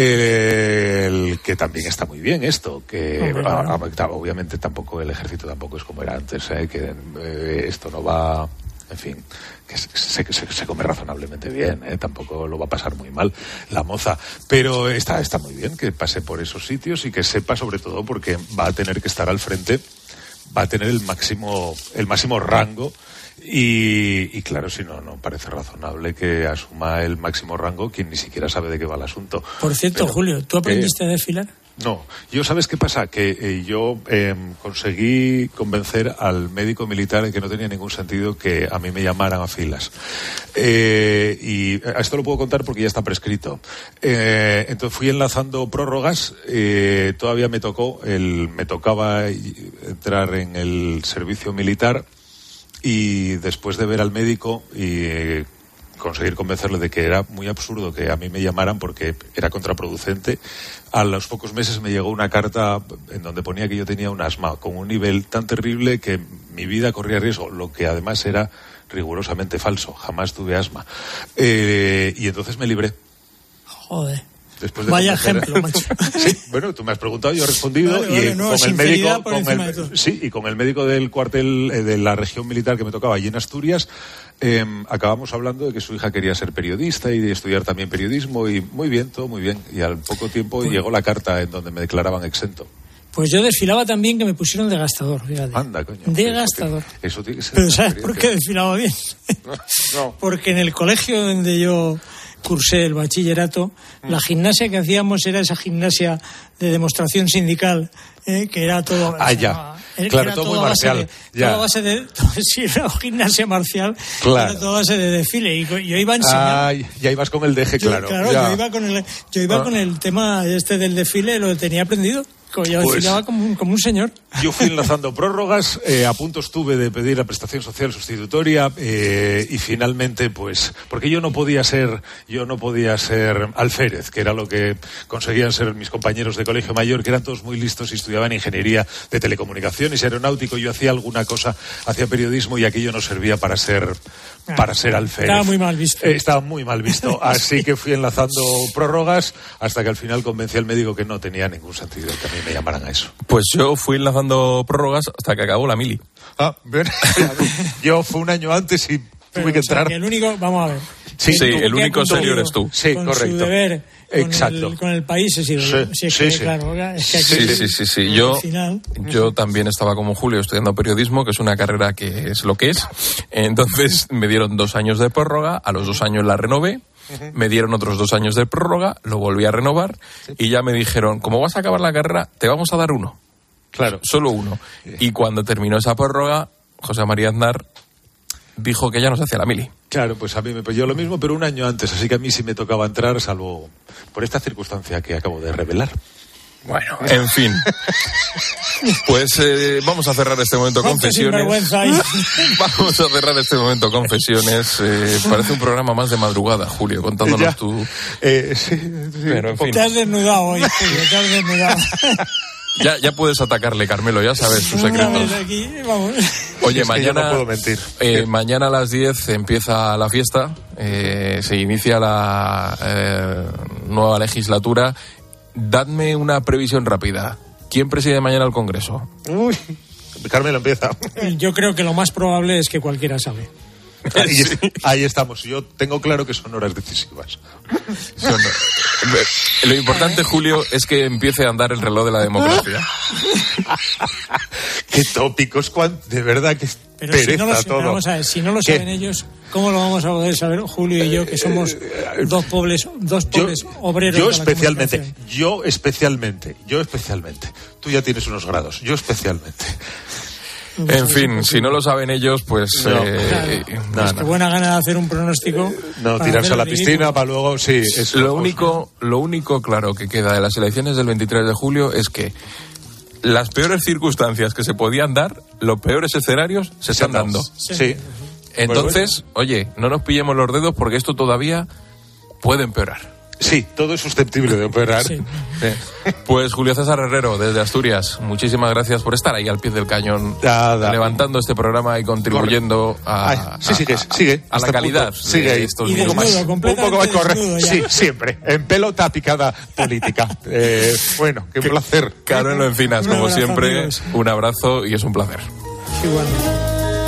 Eh, el, que también está muy bien esto, que Hombre, claro. a, a, obviamente tampoco el ejército tampoco es como era antes, eh, que eh, esto no va, en fin, que se, se, se, se come razonablemente bien, eh, tampoco lo va a pasar muy mal la moza, pero está, está muy bien que pase por esos sitios y que sepa, sobre todo porque va a tener que estar al frente, va a tener el máximo, el máximo rango. Y, y claro, si no, no parece razonable que asuma el máximo rango quien ni siquiera sabe de qué va el asunto. Por cierto, pero, Julio, ¿tú aprendiste eh, a desfilar? No, yo, ¿sabes qué pasa? Que eh, yo eh, conseguí convencer al médico militar de que no tenía ningún sentido que a mí me llamaran a filas. Eh, y esto lo puedo contar porque ya está prescrito. Eh, entonces fui enlazando prórrogas, eh, todavía me tocó, el, me tocaba entrar en el servicio militar. Y después de ver al médico y eh, conseguir convencerle de que era muy absurdo que a mí me llamaran porque era contraproducente, a los pocos meses me llegó una carta en donde ponía que yo tenía un asma con un nivel tan terrible que mi vida corría riesgo, lo que además era rigurosamente falso, jamás tuve asma. Eh, y entonces me libré. Joder. Después de Vaya convencer... ejemplo, macho. Sí, bueno, tú me has preguntado, yo he respondido. Vale, y vale, no, con el médico, con el, sí, y con el médico del cuartel eh, de la región militar que me tocaba allí en Asturias, eh, acabamos hablando de que su hija quería ser periodista y de estudiar también periodismo y muy bien, todo muy bien. Y al poco tiempo pues... llegó la carta en donde me declaraban exento. Pues yo desfilaba también que me pusieron de gastador, fíjate. Anda, coño. De gastador. Eso tiene que ser. Pero ¿sabes por qué desfilaba bien? No, no. Porque en el colegio donde yo cursé el bachillerato, mm. la gimnasia que hacíamos era esa gimnasia de demostración sindical, eh, que era todo... Ah, ya. Era, claro, era todo muy base marcial. De, ya. Toda base de... Sí, era gimnasia marcial, claro. Era toda base de desfile. Y yo iba a enseñar... Ah, ya ibas con el deje, yo, claro. Claro, ya. yo iba, con el, yo iba ah. con el tema este del desfile, lo tenía aprendido. Yo pues, desfilaba como un, como un señor. Yo fui enlazando prórrogas, eh, a punto estuve de pedir la prestación social sustitutoria eh, y finalmente, pues, porque yo no podía ser, yo no podía ser alférez, que era lo que conseguían ser mis compañeros de colegio mayor, que eran todos muy listos y estudiaban ingeniería de telecomunicaciones, aeronáutico. Yo hacía alguna cosa, hacía periodismo y aquello no servía para ser, para ser alférez. Estaba muy mal visto. Eh, estaba muy mal visto, así que fui enlazando prórrogas hasta que al final convencí al médico que no tenía ningún sentido que a mí me llamaran a eso. Pues yo fui enlazando prórrogas hasta que acabó la mili. Ah, bien. Yo fue un año antes y Pero, tuve que entrar. O sea, que el único, vamos a ver. Sí, sí el único serio eres tú. Sí, con correcto. Su deber, con Exacto. El, con el país he sido. Sí, si es sí, que, sí. Claro, es que aquí, sí, sí, sí, sí. Yo, final... yo también estaba como Julio estudiando periodismo, que es una carrera que es lo que es. Entonces me dieron dos años de prórroga, a los dos años la renové. Me dieron otros dos años de prórroga, lo volví a renovar y ya me dijeron, como vas a acabar la carrera, te vamos a dar uno. Claro. Solo uno. Y cuando terminó esa prórroga, José María Aznar dijo que ya no se hacía la mili. Claro, pues a mí me pidió lo mismo, pero un año antes, así que a mí sí me tocaba entrar, salvo por esta circunstancia que acabo de revelar. Bueno, en fin. Pues eh, vamos a cerrar este momento confesiones. Vamos a cerrar este momento confesiones. Eh, parece un programa más de madrugada, Julio, contándonos ya. tú. Eh, sí, sí, pero en fin. Te has desnudado hoy, Julio, te has desnudado. Ya, ya puedes atacarle, Carmelo, ya sabes sus secretos. Aquí, vamos. Oye, es mañana, que yo no puedo mentir. Eh, mañana a las diez empieza la fiesta, eh, se inicia la eh, nueva legislatura. Dadme una previsión rápida. ¿Quién preside mañana el Congreso? Uy, Carmelo empieza. Yo creo que lo más probable es que cualquiera sabe. Ahí, sí. Ahí estamos. Yo tengo claro que son horas decisivas. Son, lo importante, Julio, es que empiece a andar el reloj de la democracia. Qué tópicos, cuán, de verdad que pero pereza si no lo, todo. Vamos a ver, si no lo saben ellos, ¿cómo lo vamos a poder saber Julio y yo, que somos dos pobres, dos pobres yo, obreros? Yo de la especialmente, yo especialmente, yo especialmente. Tú ya tienes unos grados, yo especialmente. En fin, si no lo saben ellos, pues... No, eh, claro. nada, Es que buena gana de hacer un pronóstico. No, tirarse a la piscina ridículo. Para luego, sí. Es lo, único, lo único claro que queda de las elecciones del veintitrés de julio es que las peores circunstancias que se podían dar, los peores escenarios, se están dando. Sí. sí. Entonces, oye, no nos pillemos los dedos porque esto todavía puede empeorar. Sí, todo es susceptible de empeorar. Sí. Sí. Pues Julio César Herrero, desde Asturias, muchísimas gracias por estar ahí al pie del cañón, Nada. levantando este programa y contribuyendo a, Ay, sí, sigue, a, sigue, a la calidad. Punto. Sigue ahí. Estos y desnudo, más. Un poco más correcto. Sí, ya. siempre. En pelota picada política. Eh, bueno, qué placer. Carmelo Encinas, Un como abrazo, siempre, amigos. un abrazo y es un placer. Igualmente.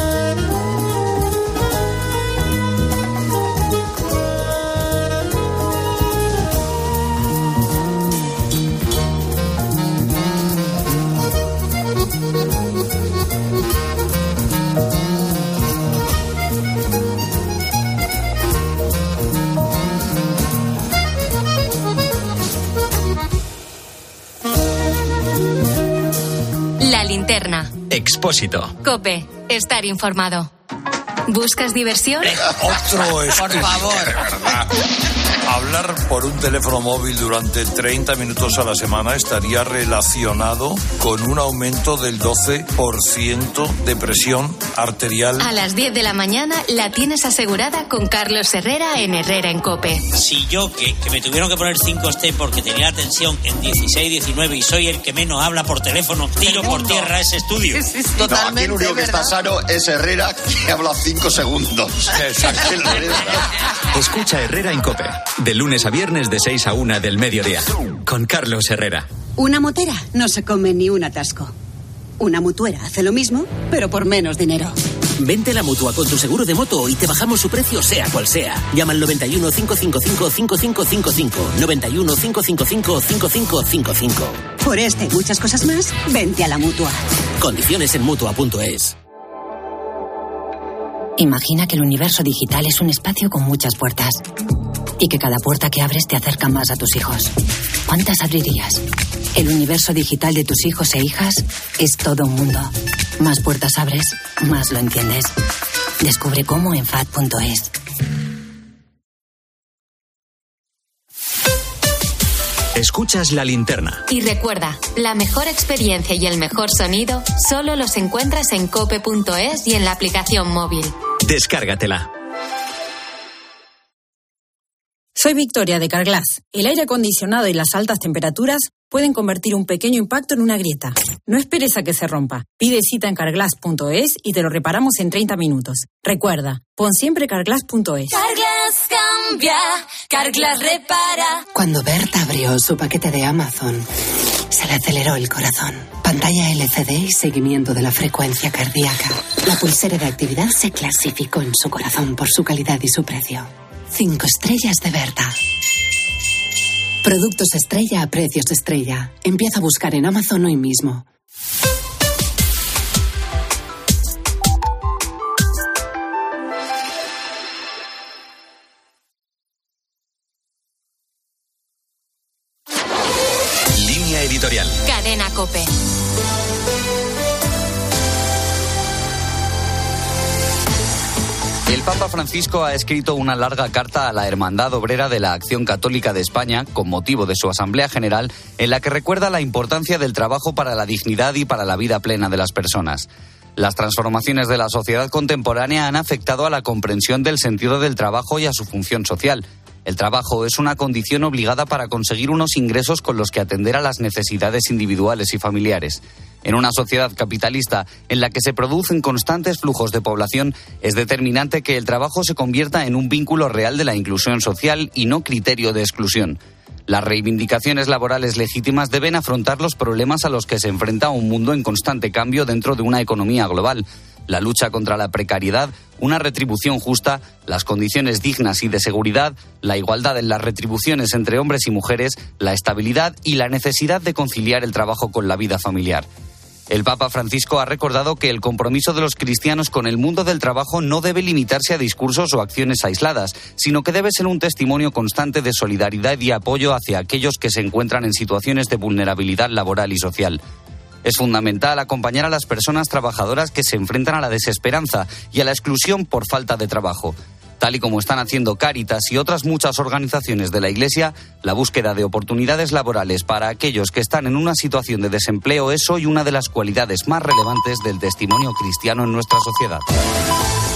La linterna. Expósito. COPE. Estar informado. ¿Buscas diversión? Otro es Por favor. de verdad. Hablar por un teléfono móvil durante treinta minutos a la semana estaría relacionado con un aumento del doce por ciento de presión arterial. A las diez de la mañana la tienes asegurada con Carlos Herrera en Herrera en COPE. Si yo, que, que me tuvieron que poner cinco T porque tenía la tensión en dieciséis, diecinueve y soy el que menos habla por teléfono, tiro por tierra ese estudio. Sí, sí, sí. Totalmente, no, aquí el único que está sano es Herrera, que habla cinco segundos. Escucha Herrera en COPE, de lunes a viernes de seis a una del mediodía, con Carlos Herrera. Una motera no se come ni un atasco. Una mutuera hace lo mismo, pero por menos dinero. Vente a la Mutua con tu seguro de moto y te bajamos su precio sea cual sea. Llama al noventa y uno, cinco cinco cinco, cinco cinco cinco cinco. noventa y uno, cinco cinco cinco, cinco cinco cinco cinco. Por este y muchas cosas más, vente a la Mutua. Condiciones en mutua punto es. Imagina que el universo digital es un espacio con muchas puertas y que cada puerta que abres te acerca más a tus hijos. ¿Cuántas abrirías? El universo digital de tus hijos e hijas es todo un mundo. Más puertas abres, más lo entiendes. Descubre cómo en F A D punto es. Escuchas La Linterna. Y recuerda, la mejor experiencia y el mejor sonido solo los encuentras en cope punto es y en la aplicación móvil. Descárgatela. Soy Victoria de Carglass. El aire acondicionado y las altas temperaturas pueden convertir un pequeño impacto en una grieta. No esperes a que se rompa. Pide cita en carglass punto es y te lo reparamos en treinta minutos. Recuerda, pon siempre carglass punto es. Carglass cambia, Carglass repara. Cuando Berta abrió su paquete de Amazon, se le aceleró el corazón. Pantalla L C D y seguimiento de la frecuencia cardíaca. La pulsera de actividad se clasificó en su corazón por su calidad y su precio. Cinco estrellas de Berta. Productos estrella a precios estrella. Empieza a buscar en Amazon hoy mismo. Línea editorial. Cadena COPE. El Papa Francisco ha escrito una larga carta a la Hermandad Obrera de la Acción Católica de España con motivo de su Asamblea General, en la que recuerda la importancia del trabajo para la dignidad y para la vida plena de las personas. Las transformaciones de la sociedad contemporánea han afectado a la comprensión del sentido del trabajo y a su función social. El trabajo es una condición obligada para conseguir unos ingresos con los que atender a las necesidades individuales y familiares. En una sociedad capitalista en la que se producen constantes flujos de población, es determinante que el trabajo se convierta en un vínculo real de la inclusión social y no criterio de exclusión. Las reivindicaciones laborales legítimas deben afrontar los problemas a los que se enfrenta un mundo en constante cambio dentro de una economía global. La lucha contra la precariedad, una retribución justa, las condiciones dignas y de seguridad, la igualdad en las retribuciones entre hombres y mujeres, la estabilidad y la necesidad de conciliar el trabajo con la vida familiar. El Papa Francisco ha recordado que el compromiso de los cristianos con el mundo del trabajo no debe limitarse a discursos o acciones aisladas, sino que debe ser un testimonio constante de solidaridad y apoyo hacia aquellos que se encuentran en situaciones de vulnerabilidad laboral y social. Es fundamental acompañar a las personas trabajadoras que se enfrentan a la desesperanza y a la exclusión por falta de trabajo. Tal y como están haciendo Cáritas y otras muchas organizaciones de la Iglesia, la búsqueda de oportunidades laborales para aquellos que están en una situación de desempleo es hoy una de las cualidades más relevantes del testimonio cristiano en nuestra sociedad.